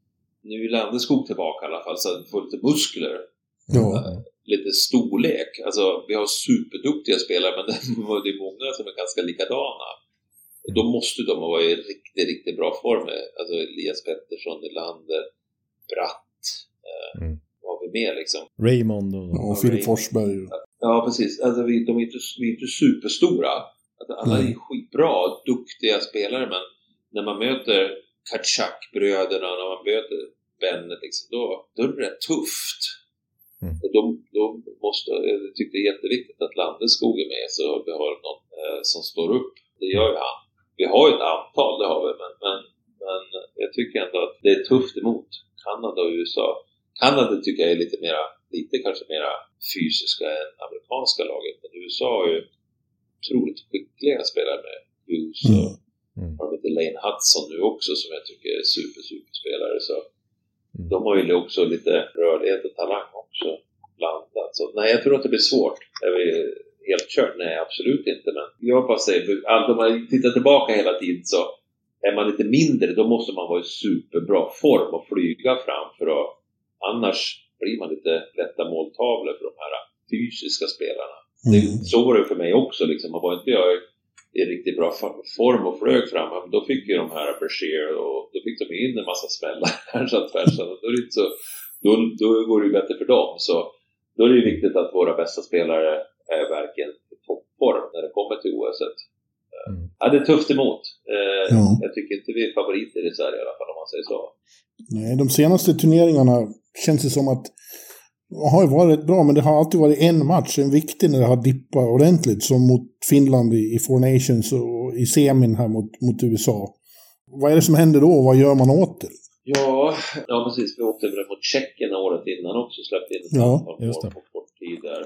nu är Landeskog tillbaka i alla fall, så att vi får lite muskler. Ja. Lite storlek. Alltså vi har superduktiga spelare, men det är många som är ganska likadana. Och då måste de vara i riktigt, riktigt bra form. Alltså Elias Pettersson, Nylander, Bratt. Mm. Vad har vi mer liksom? Raymond och, och Filip Forsberg. Ja, precis. Alltså vi, de är inte, vi är inte superstora. Alla är skitbra, duktiga spelare, men när man möter Kachak-bröderna, när man möter Bennett, liksom, då, då är det rätt tufft. Mm. Och då, då måste, jag tycker det är jätteviktigt att Landeskog är med, så vi har någon eh, som står upp. Det gör ju han. Vi har ju ett antal, det har vi, men, men, men jag tycker ändå att det är tufft emot Kanada och U S A. Kanada tycker jag är lite mera, lite kanske mera fysiska än amerikanska laget, men U S A har ju otroligt skickliga spelare med Hughes och mm. har lite Lane Hudson nu också som jag tycker är super superspelare, så mm. de har ju också lite rörlighet och talang också blandat. Så nej, jag tror att det blir svårt. Är vi helt kört? Nej, absolut inte, men jag bara säger, om man tittar tillbaka hela tiden, så är man lite mindre, då måste man vara i superbra form och flyga fram, för att annars blir man lite lätta måltavlor för de här fysiska spelarna. Det, så var det för mig också liksom. Man var inte jag i riktigt bra form och flög fram, men då fick ju de här Berger, och då fick de in en massa smällar kanske att tvärsan, och då, är det inte så, då, då går det ju bättre för dem. Så då är det ju viktigt att våra bästa spelare är verkligen i toppform när det kommer till O S. Mm. Ja, det är tufft emot. eh, ja. Jag tycker inte vi är favoriter i Sverige i alla fall, om man säger så. Nej, de senaste turneringarna känns det som att har ju varit bra, men det har alltid varit en match, en viktig, när det har dippat ordentligt, som mot Finland i, i Four Nations och i semin här mot, mot U S A. Vad är det som händer då och vad gör man åt det? Ja, ja precis. Vi åkte väl mot Tjeckien året innan också, släppte in ett ja, antal på kort tid där.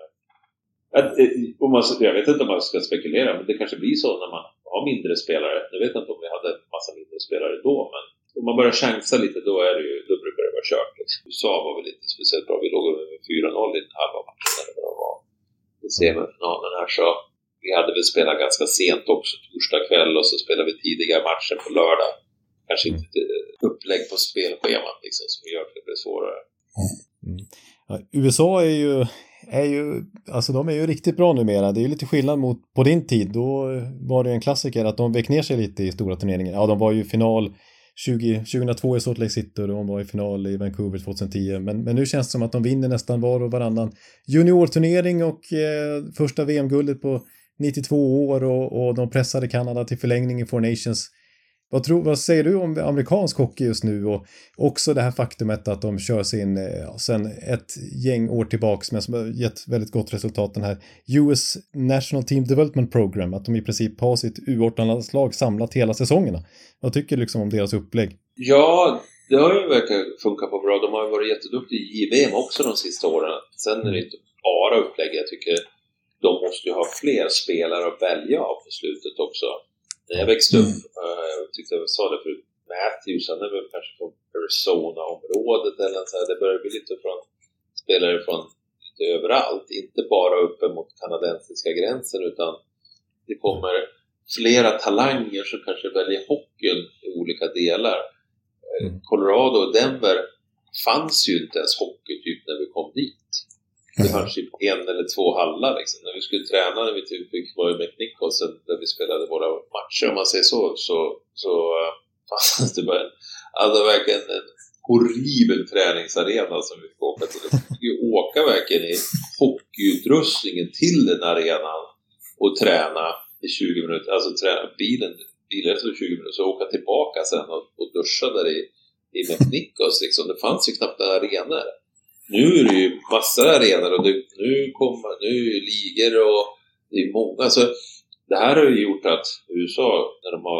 Att, om man, jag vet inte om man ska spekulera, men det kanske blir så när man har mindre spelare. Jag vet inte om vi hade en massa mindre spelare då, men om man börjar chansa lite, då är det ju, då brukar det vara kört. Liksom. U S A var väl lite speciellt bra. Vi låg med fyra noll i den halva matchen när det bara var i semifinalen här, så vi hade väl spelat ganska sent också, torsdag kväll, och så spelade vi tidiga matchen på lördag. Kanske inte ett upplägg på spelschemat liksom, som gör att det blir svårare. Mm. Ja, U S A är ju, är ju, alltså de är ju riktigt bra numera. Det är ju lite skillnad mot på din tid. Då var det en klassiker att de väck ner sig lite i stora turneringar. Ja, de var ju final tjugo, tjugohundratvå i Salt Lake City, och de var i final i Vancouver tjugohundratio. Men, men nu känns det som att de vinner nästan var och varannan juniorturnering, och eh, första V M-guldet på nittiotvå år, och, och de pressade Kanada till förlängning i Four Nations. Vad, tror, vad säger du om amerikansk hockey just nu, och också det här faktumet att de kör sin ja, sen ett gäng år tillbaks, men som har gett väldigt gott resultat, den här U S National Team Development Program, att de i princip har sitt U arton-landslag samlat hela säsongerna. Vad tycker du liksom om deras upplägg? Ja, det har ju verkligen funkat på bra. De har ju varit jätteduktiga i V M också de sista åren. Sen är det inte bara upplägg. Jag tycker de måste ju ha fler spelare att välja av på slutet också. När jag växte upp, mm. jag tyckte jag sa det förut, Matthews, han är väl kanske från Arizona-området eller så här. Det börjar bli lite från spelare från lite överallt, inte bara uppe mot kanadensiska gränsen, utan det kommer flera talanger som kanske väljer hockeyn i olika delar. Mm. Colorado och Denver fanns ju inte ens hockey typ när vi kom dit. Det fanns typ en eller två hallar liksom. När vi skulle träna, när vi typ fick vara med Nicholson, där vi spelade våra matcher, om man säger så, så, så uh, fanns det bara en, alltså verkligen en horribel träningsarena som vi fick åka till. Vi fick ju åka verkligen i hockeyutrustningen till den arenan och träna i tjugo minuter, alltså träna bilen, bilen så tjugo minuter, så åka tillbaka sen och, och duscha där i, i Nicholson liksom. Det fanns ju knappt arenor. Nu är det ju massor av arenor, och det, nu kommer nu är ligor och det är många. Alltså, det här har ju gjort att U S A, när de har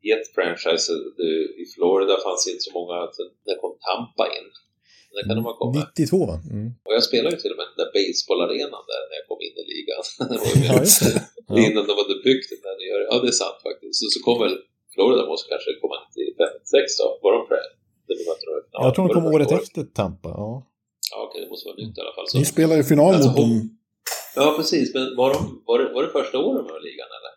i ett franchise i Florida fanns inte så många, när kom Tampa in. När kan de ha kommit? nittiotvå va? Mm. Och jag spelade ju till och med den där baseballarenan där när jag kom in i ligan. Det var ju ja, just det. Ja. Innan de hade byggt den där nya. Ja, det är sant faktiskt. Så, så kom väl Florida måste kanske komma till femtiosex då. Var de för det? Ja, jag tror de kom året året efter Tampa, ja. Ja, okej, det måste vara nytt i alla fall. Så. Ni spelar ju final alltså, mot dem. Ja, precis. Men var, de, var, det, var det första året med ligan, eller?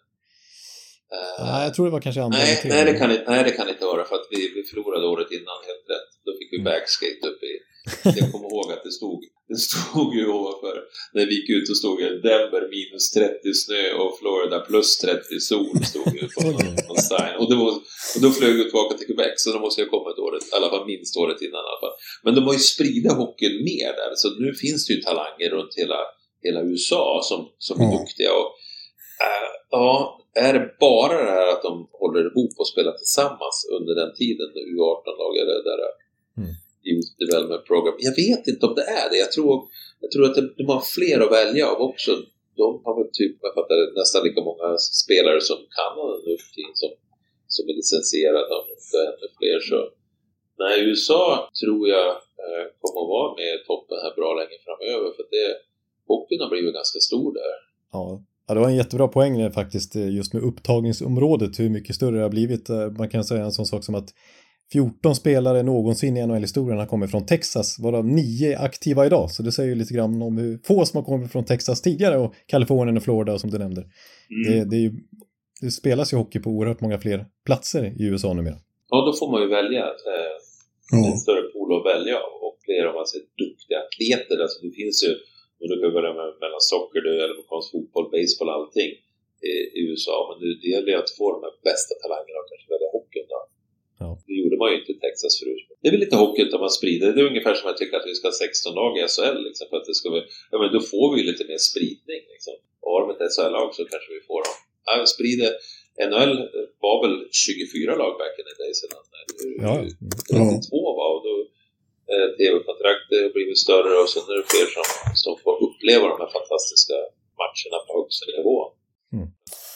Nej, jag tror det var kanske andra. Nej, nej, det kan inte, nej, det kan inte vara för att vi, vi förlorade året innan helt rätt. Då fick vi backskate upp i... Jag kommer ihåg att det stod, det stod ju ovanför. När vi gick ut och stod det Denver minus trettio snö och Florida plus trettio sol stod ju på någon stein. Och, det var, och då flög vi tillbaka till Quebec, så då måste jag komma ett året, i alla fall minst året innan i alla fall. Men de har ju spridit hockeyn mer där, så nu finns det ju talanger runt hela, hela U S A som, som är mm. duktiga. Och, äh, ja, är det bara det här att de håller ihop och spelar tillsammans under den tiden U arton-lag eller där mm. Youth Development Program? Jag vet inte om det är det. Jag tror, jag tror att de har fler att välja av också. De har väl typ, jag fattar, nästan lika många spelare som kan nu för tiden som, som är licensierade, om det är ännu fler. Så nej, U S A tror jag eh, kommer att vara med i toppen här bra länge framöver, för det, hockeyn har blivit ganska stor där. Ja. Ja, det var en jättebra poäng där, faktiskt, just med upptagningsområdet, hur mycket större det har blivit. Man kan säga en sån sak som att fjorton spelare någonsin i N H L-historien har kommit från Texas, varav nio aktiva idag. Så det säger ju lite grann om hur få som har kommit från Texas tidigare, och Kalifornien och Florida som du nämnde. Mm. Det, det, är ju, det spelas ju hockey på oerhört många fler platser i U S A numera. Ja, då får man ju välja eh, mm. en större pool att välja av, och fler av alltså duktiga atleter. Alltså det finns ju, och du kan välja med, mellan socker, eller amerikansk fotboll, baseball, allting eh, i U S A. Men det, det gäller ju att få de här bästa talangerna och kanske välja hockeyn då. Ja. Det gjorde man ju inte i Texas förut. Det är väl lite hockeyt om man sprider. Det är ungefär som jag tycker att vi ska ha sexton lag i S H L liksom, för att det ska vi, ja, men då får vi ju lite mer spridning liksom. Och har de ett S H L-lag så kanske vi får dem. Ja, vi sprider. N H L var väl tjugofyra lag back in the days sedan. Ja. trettiotvå var, och då eh, T V-kontraktet har blivit större, och sen är det fler som, som får uppleva de här fantastiska matcherna på högsta nivå. Mm.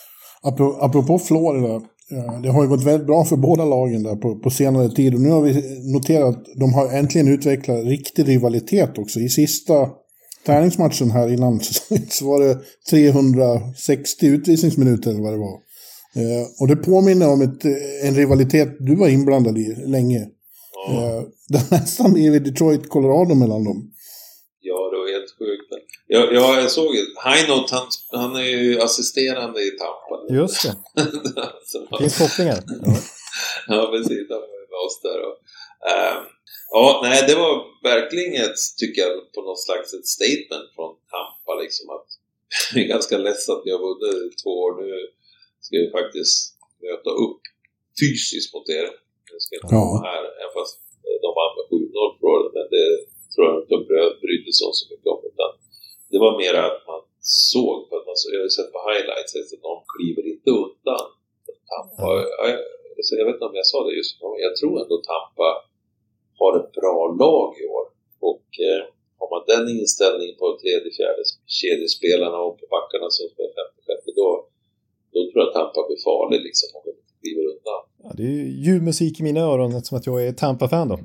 Apropå Florida, det har ju gått väldigt bra för båda lagen där på, på senare tid, och nu har vi noterat att de har äntligen utvecklat riktig rivalitet också. I sista träningsmatchen här innan så var det trehundrasextio utvisningsminuter eller vad det var. Eh, och det påminner om ett, en rivalitet du var inblandad i länge. Ja. Eh, det har nästan blivit Detroit-Colorado mellan dem. Ja, det var helt sjukt. Ja, ja, jag såg det. Heinot, han, han är ju assisterande i Tampa. Just det. Det finns kopplingar. Ja. Ja, precis. Han var med oss där. Och, um, ja, nej, det var verkligen ett, tycker jag, på något slags ett statement från Tampa. Liksom att det är ganska ledsamt att vi har vunnit två år nu. Ska vi faktiskt möta upp fysiskt mot er. Nu ska jag komma ja. här, även fast de vann med sju noll för året, men det tror jag inte de brydde sig så mycket om, utan det var mer att man såg på att man så, jag har sett på highlights att de kliver inte undan Tampa. Mm. Jag, jag, jag vet inte om jag sa det just, men jag tror ändå Tampa har ett bra lag i år, och eh, har man den inställningen på tredje, fjärde kedjespelarna och på backarna som spelar femte, sjätte, då, då tror jag att Tampa blir farlig liksom, om de inte kliver undan. Ja, det är ju ljudmusik i mina öron, som att jag är Tampa-fan då.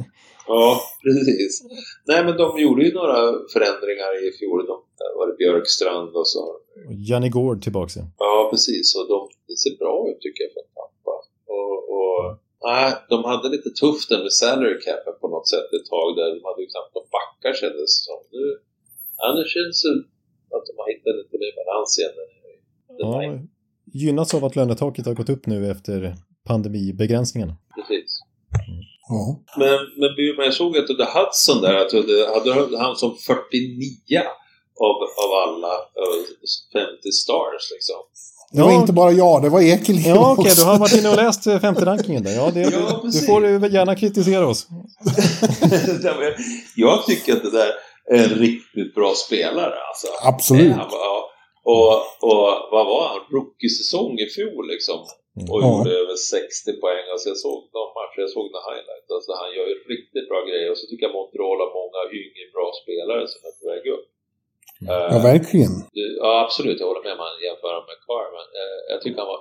Ja, precis. Nej, men de gjorde ju några förändringar i fjol. De, där var det Björkstrand och så. Och Janne Gård tillbaka. Ja, precis. Och de, det ser bra ut tycker jag från Tampa. Och, och nej, de hade lite tufft med salary capen på något sätt ett tag där. De hade ju knappt någon backar kändes som. Nu, ja, nu känns det att de har hittat lite mer balans igen. Ja, gynnats av att lönetaket har gått upp nu efter pandemibegränsningarna. Precis. Mm. Ja. Men, men jag såg att det Hudson där, att det hade han som fyrtionio av, av alla femtio stars liksom. Det var ja. inte bara jag, det var Ekeliv. Ja, okej, okay, du har varit inne och läst femtio-rankingen där. Ja, det, ja, du, du får gärna kritisera oss. Jag tycker att det där är en riktigt bra spelare alltså. Absolut. Ja, och, och vad var han? Rookie-säsong i fjol liksom. Och ja. gjorde över sextio poäng. Alltså jag såg de matcher, jag såg den highlight. Alltså han gör ju riktigt bra grejer. Och så tycker jag Montreal har många yngre bra spelare som är på väg upp. Ja, uh, verkligen. Ja, absolut. Jag håller med, man jämför med Carr. Men uh, jag tycker han var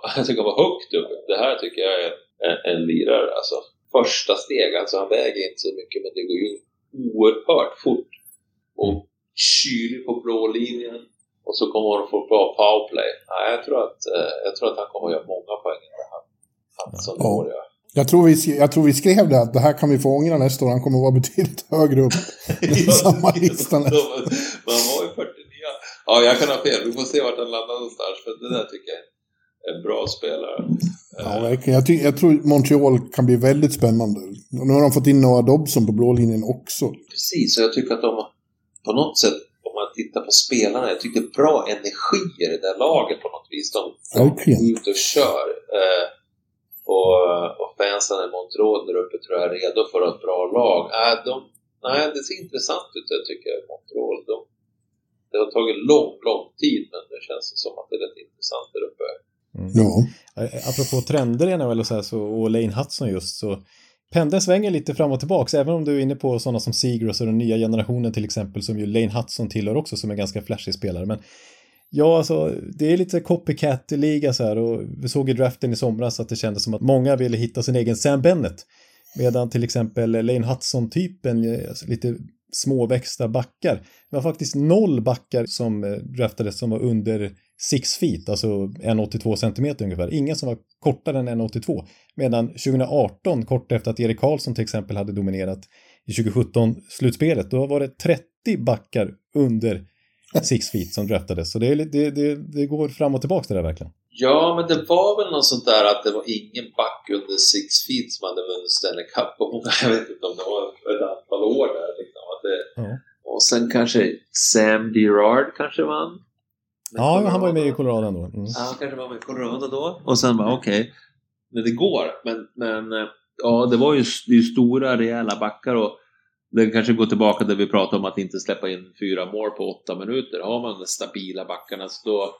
jag tycker han var högt upp. Det här tycker jag är en, en lirare. Alltså, första steg, alltså han väger inte så mycket, men det går ju oerhört fort. Och kylig på blå linjen. Och så kommer han få bra powerplay. Ja, jag, tror att, jag tror att han kommer att göra många poäng. Han, han som ja. År, ja. Jag tror, vi, jag tror vi skrev det att det här kan vi få ångra nästa år. Han kommer att vara betydligt högre upp i samma lista. Man var ju fyrtionio. Ja, jag kan ha fel. Vi får se vart han landar någonstans. För det där tycker jag är en bra spelare. Ja, verkligen. Jag, ty- jag tror Montreal kan bli väldigt spännande. Och nu har de fått in Noah Dobson på blå linjen också. Precis, och jag tycker att de på något sätt, om man tittar på spelarna, jag tycker det är bra energi i det där laget på något vis. De, de går ut och kör. Eh, och, och fansen i Montreal där uppe tror jag är redo för ett bra lag. Äh, de, nej, det ser intressant ut, jag tycker jag, Montreal. De, det har tagit lång, lång tid, men det känns som att det är rätt intressant där uppe. Mm. Ja. Apropå trender i N H L och, så här, så, och Lane Hutson just, så pendeln svänger lite fram och tillbaka, även om du är inne på sådana som Seagrass och den nya generationen till exempel, som ju Lane Hutson tillhör också, som är ganska flashig spelare. Men ja, alltså, det är lite copycat-liga så här, och vi såg i draften i somras att det kändes som att många ville hitta sin egen Sam Bennett, medan till exempel Lane Hutson-typen, alltså, lite småväxta backar. Det var faktiskt noll backar som draftades som var under sex feet, alltså en komma åttiotvå centimeter ungefär. Ingen som var kortare än en komma åttiotvå. Medan tjugo arton, kort efter att Erik Karlsson till exempel hade dominerat i tjugo sjutton-slutspelet, då var det trettio backar under sex feet som draftades. Så det, är, det, det, det går fram och tillbaka det där verkligen. Ja, men det var väl något sånt där att det var ingen back under sex feet som hade vunnit Stanley Cup på många, jag vet inte om det var ett antal år där liksom, att det, ja. Och sen kanske Sam Girard kanske vann. Ja, Colorado. Han var ju med i Colorado då. Mm. Ja, han kanske var med i Colorado då. Och sen var okej, okay, men det går. Men, men ja, det var ju, det är ju stora, rejäla backar, och det kanske går tillbaka där vi pratade om att inte släppa in fyra mål på åtta minuter. Har man de stabila backarna, så då,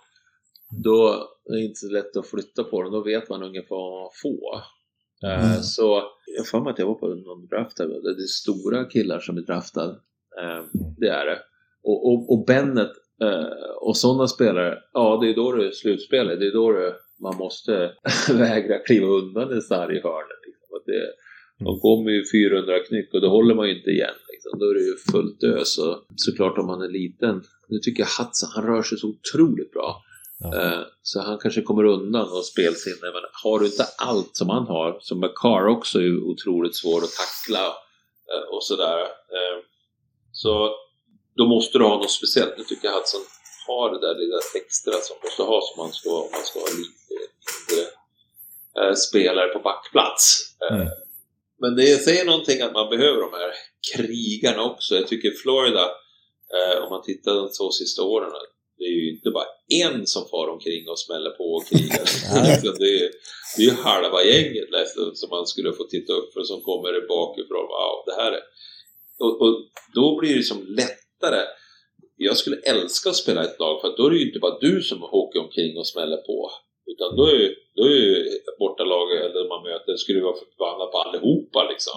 då är det inte så lätt att flytta på dem. Då vet man ungefär vad man får. Mm. Uh, så jag får mig att jag var på någon draft där. Det är stora killar som är draftade. Uh, det är det. Och, och, och Bennett uh, och sådana spelare, ja, det är då det är slutspelet. Det är då det, man måste vägra kliva undan en sarg i hörnet. Liksom. Att det, de kommer ju fyrahundra knyck och då håller man ju inte igen. Liksom. Då är det ju fullt ös. Och såklart om man är liten. Nu tycker jag Hudson, han rör sig så otroligt bra. Ja. Uh, så han kanske kommer undan och spelsinne. Men har du inte allt som han har, som McCarr också är otroligt svår att tackla uh, och sådär. Uh, så då måste du ha något speciellt. Nu tycker jag Hudson har det där lilla extra som man måste ha, som man ska, man ska ha lite mindre uh, spelare på backplats. Uh, mm. Men det säger någonting att man behöver de här krigarna också. Jag tycker Florida, uh, om man tittar de två sista åren, det är ju inte bara en som far omkring och smäller på och krigar. det, är, det är ju halva gänget nästan som man skulle få titta upp för, som kommer bakifrån. Wow, det här är... Och, och då blir det som lättare. Jag skulle älska att spela ett lag, för då är det ju inte bara du som åker omkring och smäller på. Utan då är, då är ju bortalaget eller man möter skulle vara förbannat på allihopa liksom.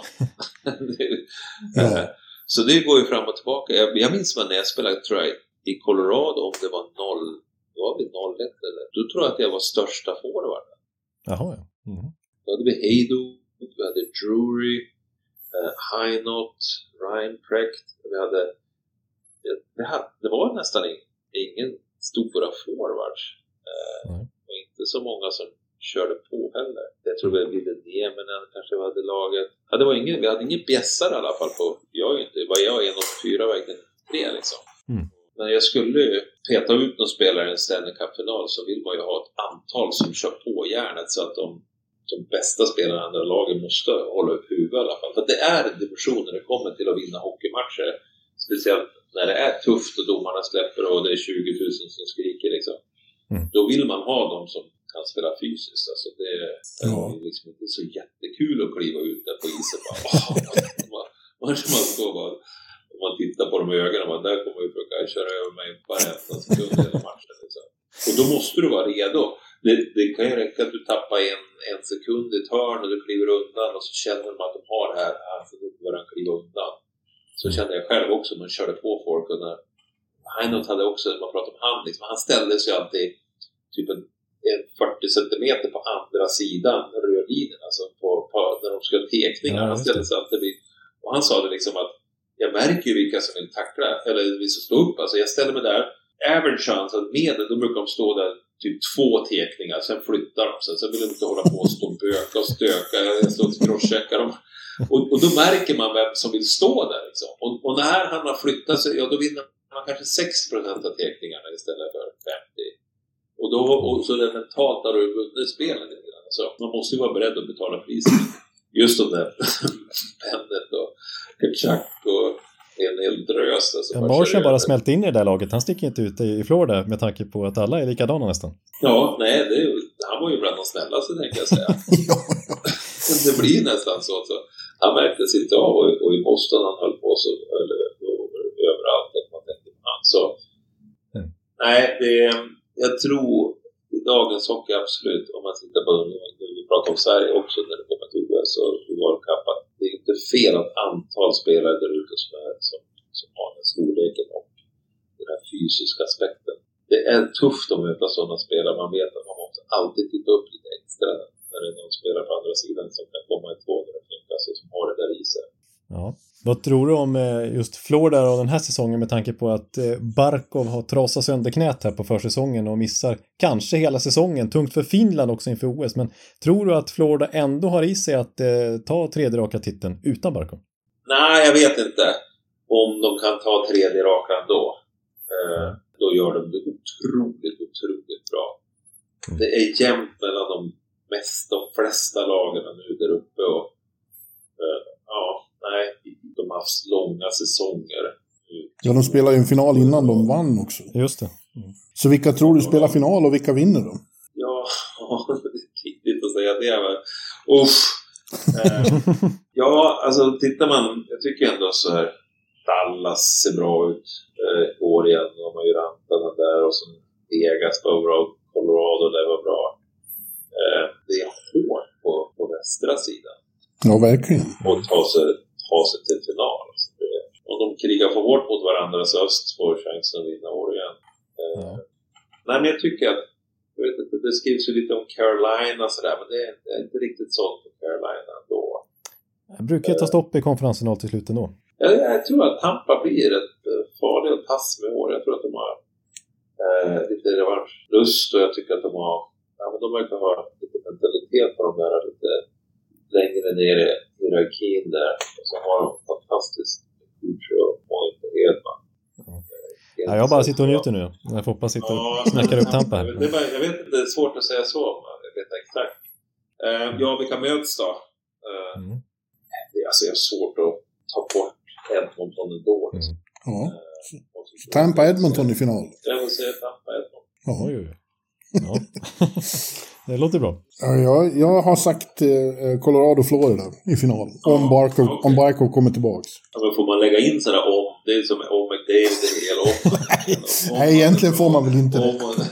mm. Så det går ju fram och tillbaka. Jag, jag minns när jag spelade, tror jag, i Colorado, om det var noll, var vi noll ett eller? Då tror jag att jag var största forward. Jaha, ja. Mm. Då hade vi Heido, vi hade Drury, uh, Heinot, Ryan Precht, vi hade, det, hade, det var nästan ingen stora forwards. Uh, mm. Och inte så många som körde på heller. Jag tror vi ville Nieminen kanske vi hade laget. Ja, det var ingen, vi hade ingen bjässare i alla fall på, jag är inte, var jag en åttiofyra verkligen tre liksom. Mm. När jag skulle peta ut någon spelare i en Stanley Cup-final, så vill man ju ha ett antal som kör på järnet, så att de, de bästa spelarna i andra lagen måste hålla upp huvudet i alla fall. För det är en dimension när det kommer till att vinna hockeymatcher. Speciellt när det är tufft och domarna släpper och det är tjugo tusen som skriker liksom. Mm. Då vill man ha dem som kan spela fysiskt. Alltså det, det är liksom inte så jättekul att kliva ut där på isen. Bara, oh, man, man, man står bara... Om man tittar på dem i ögonen, man, där kommer ju försöka köra över mig varenda sekund i hela matchen. Liksom. Och då måste du vara redo. Det, det kan ju räcka att du tappar en, en sekund i ett hörn och du kliver undan, och så känner de att de har det här, alltså nu börjar de kliva undan. Så kände jag själv också, man körde på folk. Och när Heinot hade också, man pratade om han, liksom, han ställde sig alltid typ en, en fyrtio centimeter på andra sidan rörlinjen, alltså på, på, när de ska teckningar. Ja, han ställde sig alltid vid, och han sa det liksom att jag märker ju vilka som vill tackla eller vill stå upp, alltså jag ställer mig där, average chance att medel, då brukar de stå där typ två teckningar, sen flyttar de sig, sen vill de inte hålla på och stå och böka och stöka, jag står och crosscheckar dem. Och, och då märker man vem som vill stå där liksom. och, och när han har flyttat sig, ja då vinner man kanske sextio procent av teckningarna istället för femtio. Och då, och så det mentalt har du vunnit spelet. Så man måste ju vara beredd att betala priset. Just de där Bennett och Kachak och en hel drös. Alltså ja, Marshall bara smält in i det där laget. Han sticker inte ut i Florida med tanke på att alla är likadana nästan. Ja, nej, det, han var ju bland de snällaste, tänker jag säga. Det blir nästan så. så. Han märktes inte av och, och i Boston han höll på så, eller och, överallt att man tänkte på han. Så, mm. Nej, det, jag tror i dagens hockey absolut, om man tittar på det vi pratar om Sverige också när det kommer till O S och World Cup, att det är inte fel att antal spelare där ute som, är, som, som har den storleken och den här fysiska aspekten. Det är tufft att möta sådana spelare. Man vet att man måste alltid titta upp lite extra när det är någon spelare på andra sidan som kan komma i två där alltså, som har det där i sig. Ja. Vad tror du om just Florida och den här säsongen med tanke på att Barkov har trasat sönder knät här på försäsongen och missar kanske hela säsongen, tungt för Finland också inför O S, men tror du att Florida ändå har i sig att eh, ta tredje raka titeln utan Barkov? Nej, jag vet inte om de kan ta tredje raka ändå. Eh, då gör de det otroligt, otroligt bra. Mm. Det är jämnt mellan de mest, de flesta lagen nu där uppe och eh, ja, nej, de har haft långa säsonger. Ja, de spelar ju en final innan de vann också. Just det. Mm. Så vilka tror du spelar final och vilka vinner de? Ja, det är tidigt att säga det. Men, uff. eh, ja, alltså tittar man, jag tycker ändå så här, Dallas ser bra ut eh, år igen. De har ju rantarna där och så Vegas var bra, Colorado där var bra. Eh, det är hårt på, på västra sidan. Ja, verkligen. Och ta sig, ta sig till final. Alltså det, om de krigar för hårt mot varandra så öst får chansen att vinna år igen. Eh, ja. Nej, men jag tycker att jag vet inte, det skrivs ju lite om Carolina och sådär, men det är, det är inte riktigt sånt på Carolina ändå. Jag brukar ta stopp i konferensen till slut ändå. Jag, jag tror att Tampa blir ett farlig och tass med år. Jag tror att de har eh, lite revanschlust och jag tycker att de har ja, men de verkar ha lite mentalitet på de där lite längre ner i hierarkin där. Och så har de fantastiskt coach och point och Edman. Mm. Ja, jag bara sitter och njuter nu. Jag får hoppas sitta och ja, snackar upp Tampa här. Det är bara, jag vet inte, det är svårt att säga så. Jag vet inte exakt. Uh, ja, vilka möts då? Uh, mm. det, alltså, jag har svårt att ta bort Edmonton ändå. Liksom. Mm. Ja. Uh, Tampa Edmonton i final. Jag vill säga Tampa Edmonton. Ja, oj, oj. Ja. Det låter bra. Ja, jag, jag har sagt eh, Colorado Florida i final. Om ja, Barkov okay. om Barkov kommer tillbaks. Ja, men får man lägga in sådär om? Det är som om McDavid är hel om. Nej, egentligen får man väl inte det.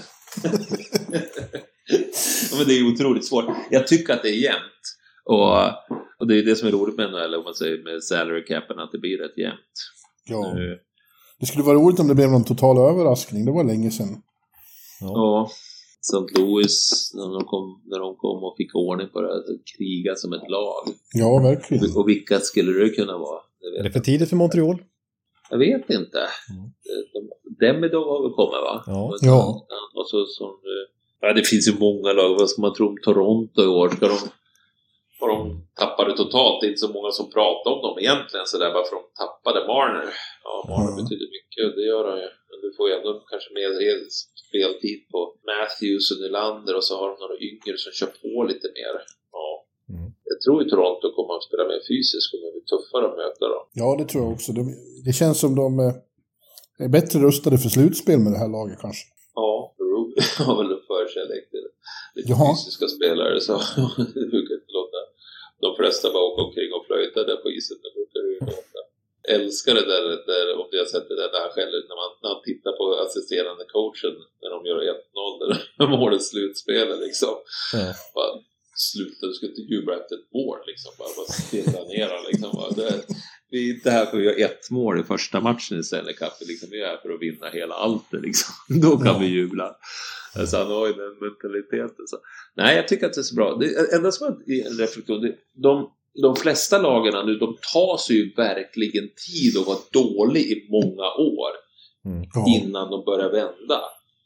Ja, men det är otroligt svårt. Jag tycker att det är jämnt. Och, och det är det som är roligt med N H L, om man säger med salary capen, att det blir rätt jämnt. Ja. Nu. Det skulle vara roligt om det blev någon total överraskning. Det var länge sedan. Ja. ja. Saint Louis, när de, kom, när de kom och fick ordning på det, att kriga som ett lag. Ja, verkligen. Och, och vilka skulle det kunna vara? Det är det för tidigt för Montreal? Jag vet inte. Mm. De, Demidov har väl kommit, va? Ja. Och, ja. Och så, som, ja, det finns ju många lag. Vad ska man tro om Toronto i år? Ska de, och de tappade totalt. Det är inte så många som pratar om dem egentligen. Så där, bara för de tappade Marner. Ja, Marner ja. betyder mycket. Det gör han ju. Men du får ju ändå kanske mer speltid på Matthews och Nylander. Och så har de några yngre som kör på lite mer. Ja. Mm. Jag tror ju Toronto kommer att spela mer fysiskt. Kommer att bli tuffare att möta dem. Ja, det tror jag också. Det, det känns som de är bättre rustade för slutspel med det här laget kanske. Ja, Ruby har väl en förkärlek till lite ja. fysiska spelare. Så det brukar inte låta de flesta bara åka omkring och flöjta där på isen. Det brukar ju låta. Älskar det där, där om jag har sett det där, där själv när man, när man tittar på assisterande coachen när de gör ett noll där målet slutspelet liksom. Ja. Bara, sluta, du ska inte jubla efter ett mål liksom, bara, bara stilla ner liksom. Det, vi är inte här för att göra ett mål i första matchen i Stanley Cup, liksom. Vi är här för att vinna hela allt liksom. Då kan ja. vi jubla. Alltså han har ju den mentaliteten så. Nej, jag tycker att det är så bra. Det enda som är en reflektion, det, de, de flesta lagarna nu, de tar sig ju verkligen tid att vara dålig i många år mm. innan de börjar vända.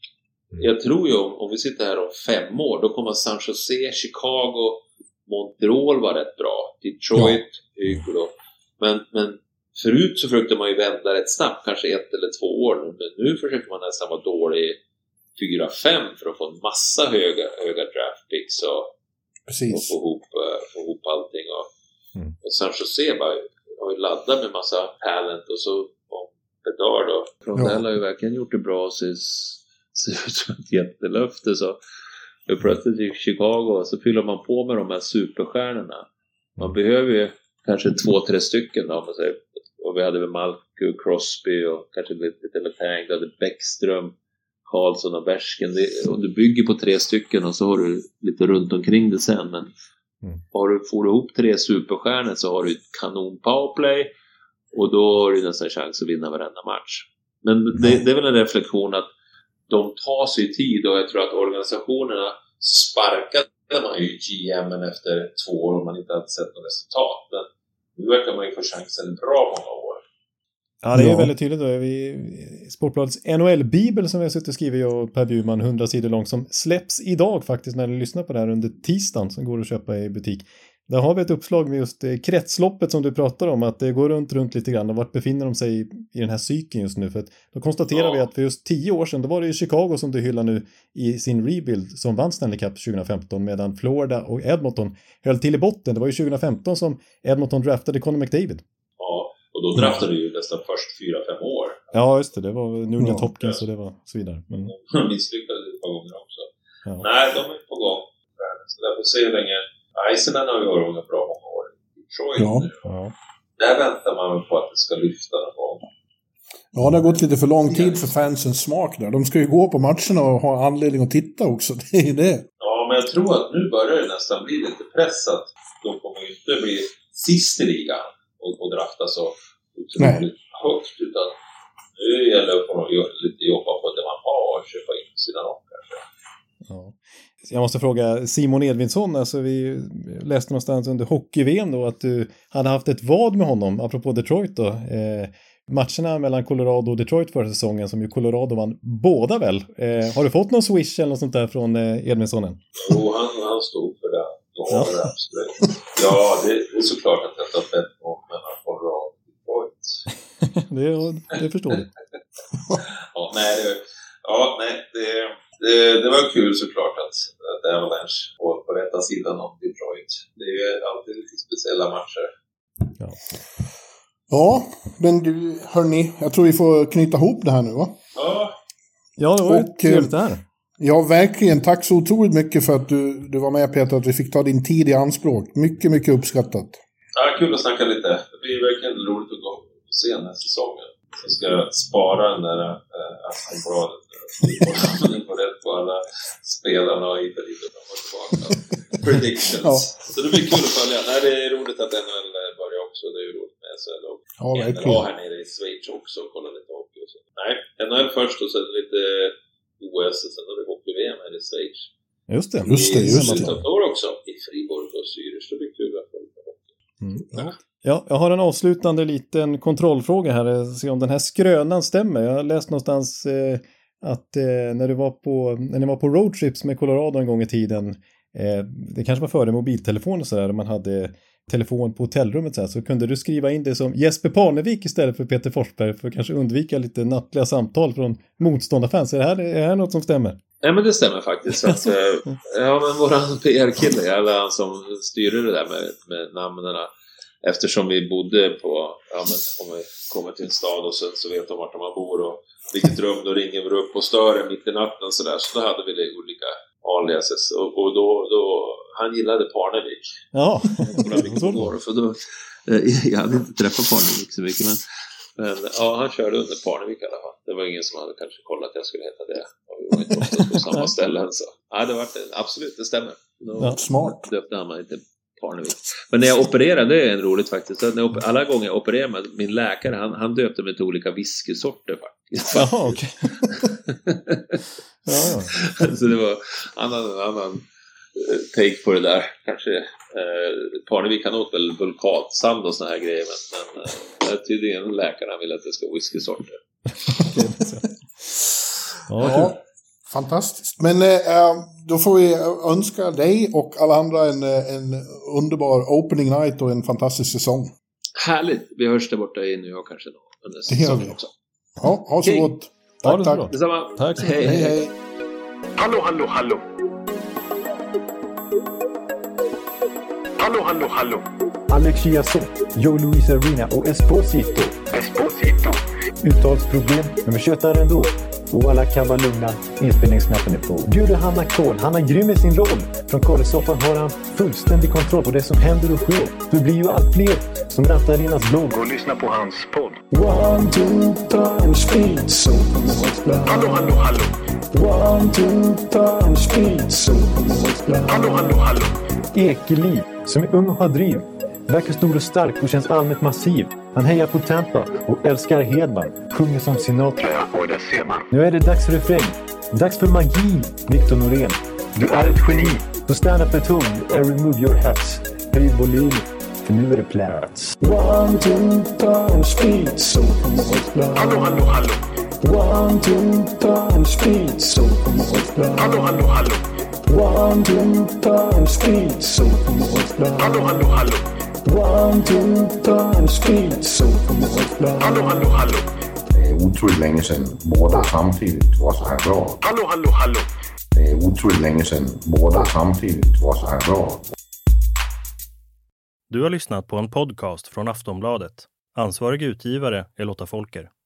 Jag tror ju om, om vi sitter här om fem år, då kommer San Jose, Chicago, Montreal var rätt bra, Detroit, ja. Hygglo. Men, men förut så försökte man ju vända rätt snabbt, kanske ett eller två år. Men nu försöker man nästan vara dålig fyra fem för att få en massa höga, höga draft picks och, och få, ihop, få ihop allting. Och, mm. och San Jose bara, har ju laddat med massa talent och så om ett dag då. Rondell ja. har ju verkligen gjort det bra, så ser ut som ett jättelöfte. Så plötsligt i Chicago så fyller man på med de här superstjärnorna. Man behöver ju kanske två, tre stycken då, säger. Och vi hade väl Malko, Crosby och kanske lite Letang, du hade Bäckström, Karlsson och Värsken. Och du bygger på tre stycken och så har du lite runt omkring det sen. Men mm. har du, får du ihop tre superstjärnor så har du ett kanon powerplay och då har du nästan chans att vinna varenda match. Men det, det är väl en reflektion att de tar sig tid, och jag tror att organisationerna sparkade man ju G M:en efter två år om man inte hade sett något resultat. Men nu verkar man ju få chansen bra många år. Ja, det är ja. väldigt tydligt då. Vi, Sportbladets N H L-bibel som vi har suttit och skrivit, jag och Per Bjurman, hundra sidor lång, som släpps idag faktiskt när ni lyssnar på det här under tisdagen, som går att köpa i butik. Där har vi ett uppslag med just kretsloppet som du pratar om, att det går runt runt lite grann och vart befinner de sig i, i den här cykeln just nu. För att då konstaterar ja. vi att för just tio år sedan, då var det ju Chicago som du hyllar nu i sin rebuild som vann Stanley Cup tjugo femton, medan Florida och Edmonton höll till i botten. Det var ju tjugo femton som Edmonton draftade Connor McDavid. Ja, och då draftade vi ju nästan först fyra fem år. Ja, just det. Det var Nugent ja, Hopkins och det var så vidare. Men... de misslyckades ett par gånger också. Ja. Nej, de är på gång. Så därför ser vi länge. Iceman har ju varit under bra många år i Detroit ja. nu. Ja. Där väntar man på att det ska lyfta någon gång. Ja, det har gått lite för lång tid för fansens smak där. De ska ju gå på matcherna och ha anledning att titta också. Det är det. Ja, men jag tror att nu börjar det nästan bli lite pressat. De kommer ju inte bli sist i ligan och, och drafta så otroligt högt. Utan nu gäller det att lite jobba på det man har och köpa in sina lag kanske. Ja. Jag måste fråga Simon Edvinsson, alltså vi läste någonstans under hockey-V M då att du hade haft ett vad med honom, apropå Detroit då. Eh, matcherna mellan Colorado och Detroit förra säsongen, som ju Colorado vann båda väl. Eh, har du fått någon swish eller något sånt där från eh, Edvinssonen? Jo, han, han stod för det. Ja, det, absolut. Ja, det, det är såklart att jag har bett om mellan Colorado och Detroit. det, det förstår du. ja, nej, det, ja, nej, det Det, det var kul såklart att, att Avalanche var på rätta sidan om Detroit. Det är ju alltid lite speciella matcher. Ja, ja, men du, hörni, jag tror vi får knyta ihop det här nu, va? Ja. Ja, det var ju trevligt det här. Ja, verkligen. Tack så otroligt mycket för att du, du var med, Peter, att vi fick ta din tid i anspråk. Mycket, mycket uppskattat. Ja, kul att snacka lite. Det blir verkligen roligt att gå och se den här säsongen. Jag ska spara den där äh, Aftonbladet. Man får rätt på alla spelarna och inte lite predictions. Ja. Så det blir kul att följa. Nej, det är roligt att N H L börjar också. Det är ju roligt med S H L och ja, N H L här nere i Schweiz också och kolla lite hockey och så. Nej, N H L först och sen lite O S och sen har vi hockey-V M här i Schweiz. Just det. Just det, just det. Det är också i Fribourg och Zürich. Så det blir kul att få lite hockey. Mm. Ja. Ja, jag har en avslutande liten kontrollfråga här. Se om den här skrönan stämmer. Jag har läst någonstans eh, att eh, när, du var på, när ni var på roadtrips med Colorado en gång i tiden, eh, det kanske var före mobiltelefon och sådär, man hade telefon på hotellrummet så, här, så kunde du skriva in det som Jesper Parnevik istället för Peter Forsberg för att kanske undvika lite nattliga samtal från motståndarfans. Är det här, är det här något som stämmer? Nej, men det stämmer faktiskt. Att, ja, men våran P R-kille, eller han som styrde det där med, med namnen, eftersom vi bodde på, ja men om vi kommer till en stad och så, så vet de vart man bor och vilket rum, då ringer vi upp och stör mitt i natten så där. Så då hade vi det olika aliases och, och då, då, han gillade Parnevik. Ja. För då, jag hade inte träffat Parnevik så mycket, men, men ja, han körde under Parnevik i alla fall. Det var ingen som hade kanske kollat att jag skulle heta det. Och vi var inte på samma ställen så. Ja, det var det, absolut, det stämmer. Då Ja. Smart. döpte han mig till Parnevik. Men när jag opererade, det är en roligt faktiskt. Så när jag, alla gånger jag opererade, min läkare, han, han döpte mig till olika whiskysorter faktiskt. Jaha, okej. ja, ja. Så det var annan, annan take på det där. Kanske eh, Parnevik, han åt väl vulkansand och såna här grejer, men, men eh, tydligen läkaren vill att det ska vara whiskysorter. Ja, Ja, kul. fantastiskt. Men eh, då får vi önska dig och alla andra en, en underbar opening night och en fantastisk säsong. Härligt, vi hörs där borta i New York kanske då. Under Det gör säsongen vi. också. Ja, ha så Okej. gott. Ha Tack, det så tack. bra. Detsamma. Tack så mycket. Hej, Hej, hej. hej. Hallå, hallå, hallå. Hallå, hallå, hallå. Alex Chiazot, Joe Luis Arena och Esposito. Esposito. Uttalsproblem, men vi tjötar ändå. Och alla kan vara lugna, inspelningsknappen är på. Bjuder Hanna Kohl, han är grym i sin roll. Från Kållesoffan har han fullständig kontroll på det som händer och sker. Det blir ju allt fler som rattar in hans blogg. Gå och lyssna på hans podd. One, two, times speed, so Hallå, hallå, hallå. One, two, times speed, so Hallå, hallå, hallå. Ekeliv, som är ung och har driv. Verkar stor och stark och känns allmänt massiv. Han hejar på Tampa och älskar Hedman. Sjunger som Sinatra. Ja, och det ser man. Nu är det dags för refräng. Dags för magi, Victor Norén. Du är ett geni. Så stand up at home and remove your hats. Höj volym, för nu är det plats. One, two, times speed, so Hallå, hallå, hallå. One, two, times speed, so Hallå, hallå, hallå. One, two, times speed, so Hallå, hallå, hallå. One, two, times speed, so Hallå, hallå, hallå. Det är otroligt länge sedan båda samtidigt var så här bra. Hallå, hallå, hallå. Det är otroligt länge sedan båda samtidigt var så här bra. Du har lyssnat på en podcast från Aftonbladet. Ansvarig utgivare är Lotta Folker.